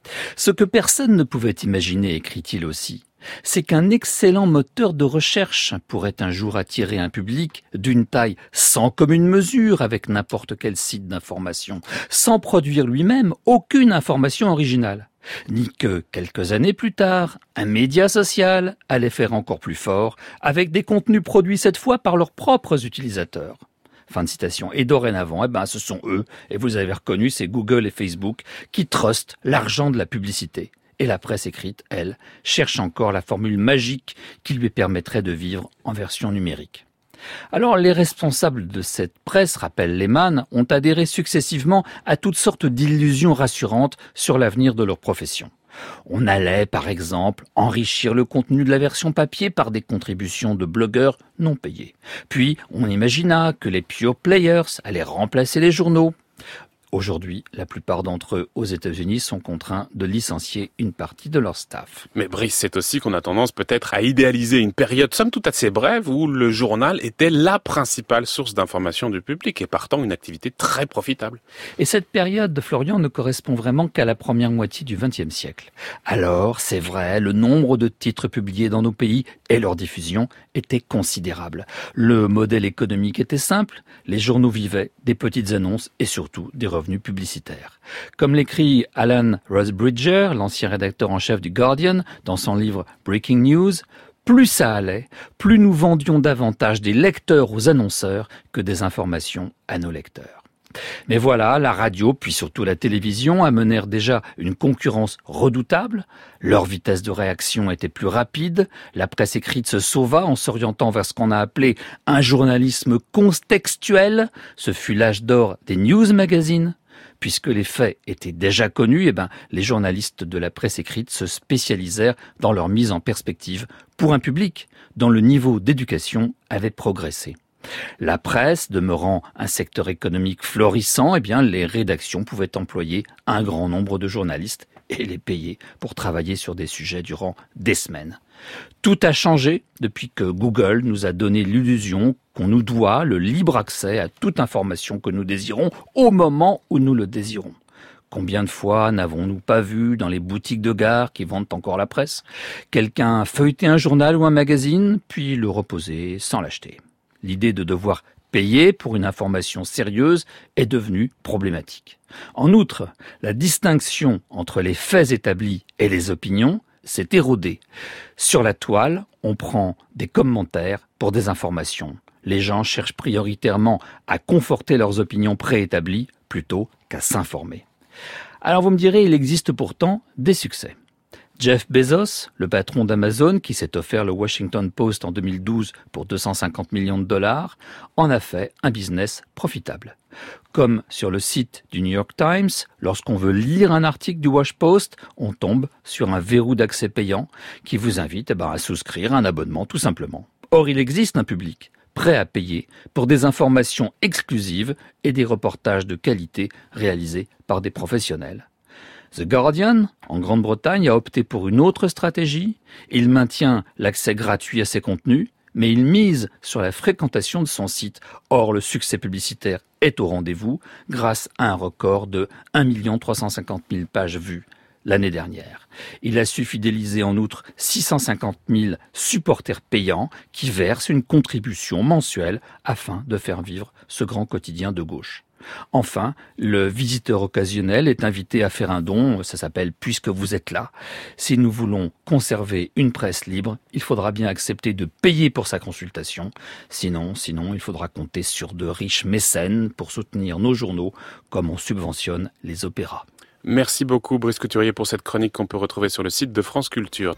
Ce que personne ne pouvait imaginer, écrit-il aussi, c'est qu'un excellent moteur de recherche pourrait un jour attirer un public d'une taille sans commune mesure avec n'importe quel site d'information, sans produire lui-même aucune information originale, ni que, quelques années plus tard, un média social allait faire encore plus fort, avec des contenus produits cette fois par leurs propres utilisateurs. Fin de citation. Et dorénavant, ce sont eux, et vous avez reconnu, c'est Google et Facebook, qui trustent l'argent de la publicité. Et la presse écrite, elle, cherche encore la formule magique qui lui permettrait de vivre en version numérique. Alors, les responsables de cette presse, rappelle Lehman, ont adhéré successivement à toutes sortes d'illusions rassurantes sur l'avenir de leur profession. On allait, par exemple, enrichir le contenu de la version papier par des contributions de blogueurs non payés. Puis, on imagina que les pure players allaient remplacer les journaux. Aujourd'hui, la plupart d'entre eux aux États-Unis sont contraints de licencier une partie de leur staff. Mais Brice, c'est aussi qu'on a tendance peut-être à idéaliser une période somme toute assez brève où le journal était la principale source d'information du public et partant une activité très profitable. Et cette période, Florian, ne correspond vraiment qu'à la première moitié du XXe siècle. Alors, c'est vrai, le nombre de titres publiés dans nos pays et leur diffusion était considérable. Le modèle économique était simple, les journaux vivaient des petites annonces et surtout des revenus publicitaires. Comme l'écrit Alan Rusbridger, l'ancien rédacteur en chef du Guardian, dans son livre Breaking News, plus ça allait, plus nous vendions davantage des lecteurs aux annonceurs que des informations à nos lecteurs. Mais voilà, la radio, puis surtout la télévision, amenèrent déjà une concurrence redoutable. Leur vitesse de réaction était plus rapide. La presse écrite se sauva en s'orientant vers ce qu'on a appelé un journalisme contextuel. Ce fut l'âge d'or des news magazines. Puisque les faits étaient déjà connus, les journalistes de la presse écrite se spécialisèrent dans leur mise en perspective pour un public dont le niveau d'éducation avait progressé. La presse demeurant un secteur économique florissant, les rédactions pouvaient employer un grand nombre de journalistes et les payer pour travailler sur des sujets durant des semaines. Tout a changé depuis que Google nous a donné l'illusion qu'on nous doit le libre accès à toute information que nous désirons au moment où nous le désirons. Combien de fois n'avons-nous pas vu dans les boutiques de gare qui vendent encore la presse quelqu'un feuilleter un journal ou un magazine puis le reposer sans l'acheter? L'idée de devoir payer pour une information sérieuse est devenue problématique. En outre, la distinction entre les faits établis et les opinions s'est érodée. Sur la toile, on prend des commentaires pour des informations. Les gens cherchent prioritairement à conforter leurs opinions préétablies plutôt qu'à s'informer. Alors vous me direz, il existe pourtant des succès. Jeff Bezos, le patron d'Amazon, qui s'est offert le Washington Post en 2012 pour 250 millions de dollars, en a fait un business profitable. Comme sur le site du New York Times, lorsqu'on veut lire un article du Wash Post, on tombe sur un verrou d'accès payant qui vous invite à souscrire à un abonnement tout simplement. Or, il existe un public prêt à payer pour des informations exclusives et des reportages de qualité réalisés par des professionnels. The Guardian, en Grande-Bretagne, a opté pour une autre stratégie. Il maintient l'accès gratuit à ses contenus, mais il mise sur la fréquentation de son site. Or, le succès publicitaire est au rendez-vous grâce à un record de 1 350 000 pages vues l'année dernière. Il a su fidéliser en outre 650 000 supporters payants qui versent une contribution mensuelle afin de faire vivre ce grand quotidien de gauche. Enfin, le visiteur occasionnel est invité à faire un don, ça s'appelle « Puisque vous êtes là ». Si nous voulons conserver une presse libre, il faudra bien accepter de payer pour sa consultation. Sinon, il faudra compter sur de riches mécènes pour soutenir nos journaux, comme on subventionne les opéras. Merci beaucoup Brice Couturier pour cette chronique qu'on peut retrouver sur le site de France Culture,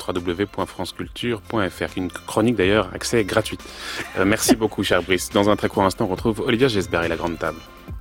www.franceculture.fr. Une chronique d'ailleurs accès gratuit. Merci beaucoup cher Brice. Dans un très court instant, on retrouve Olivia Gesbert et la Grande Table.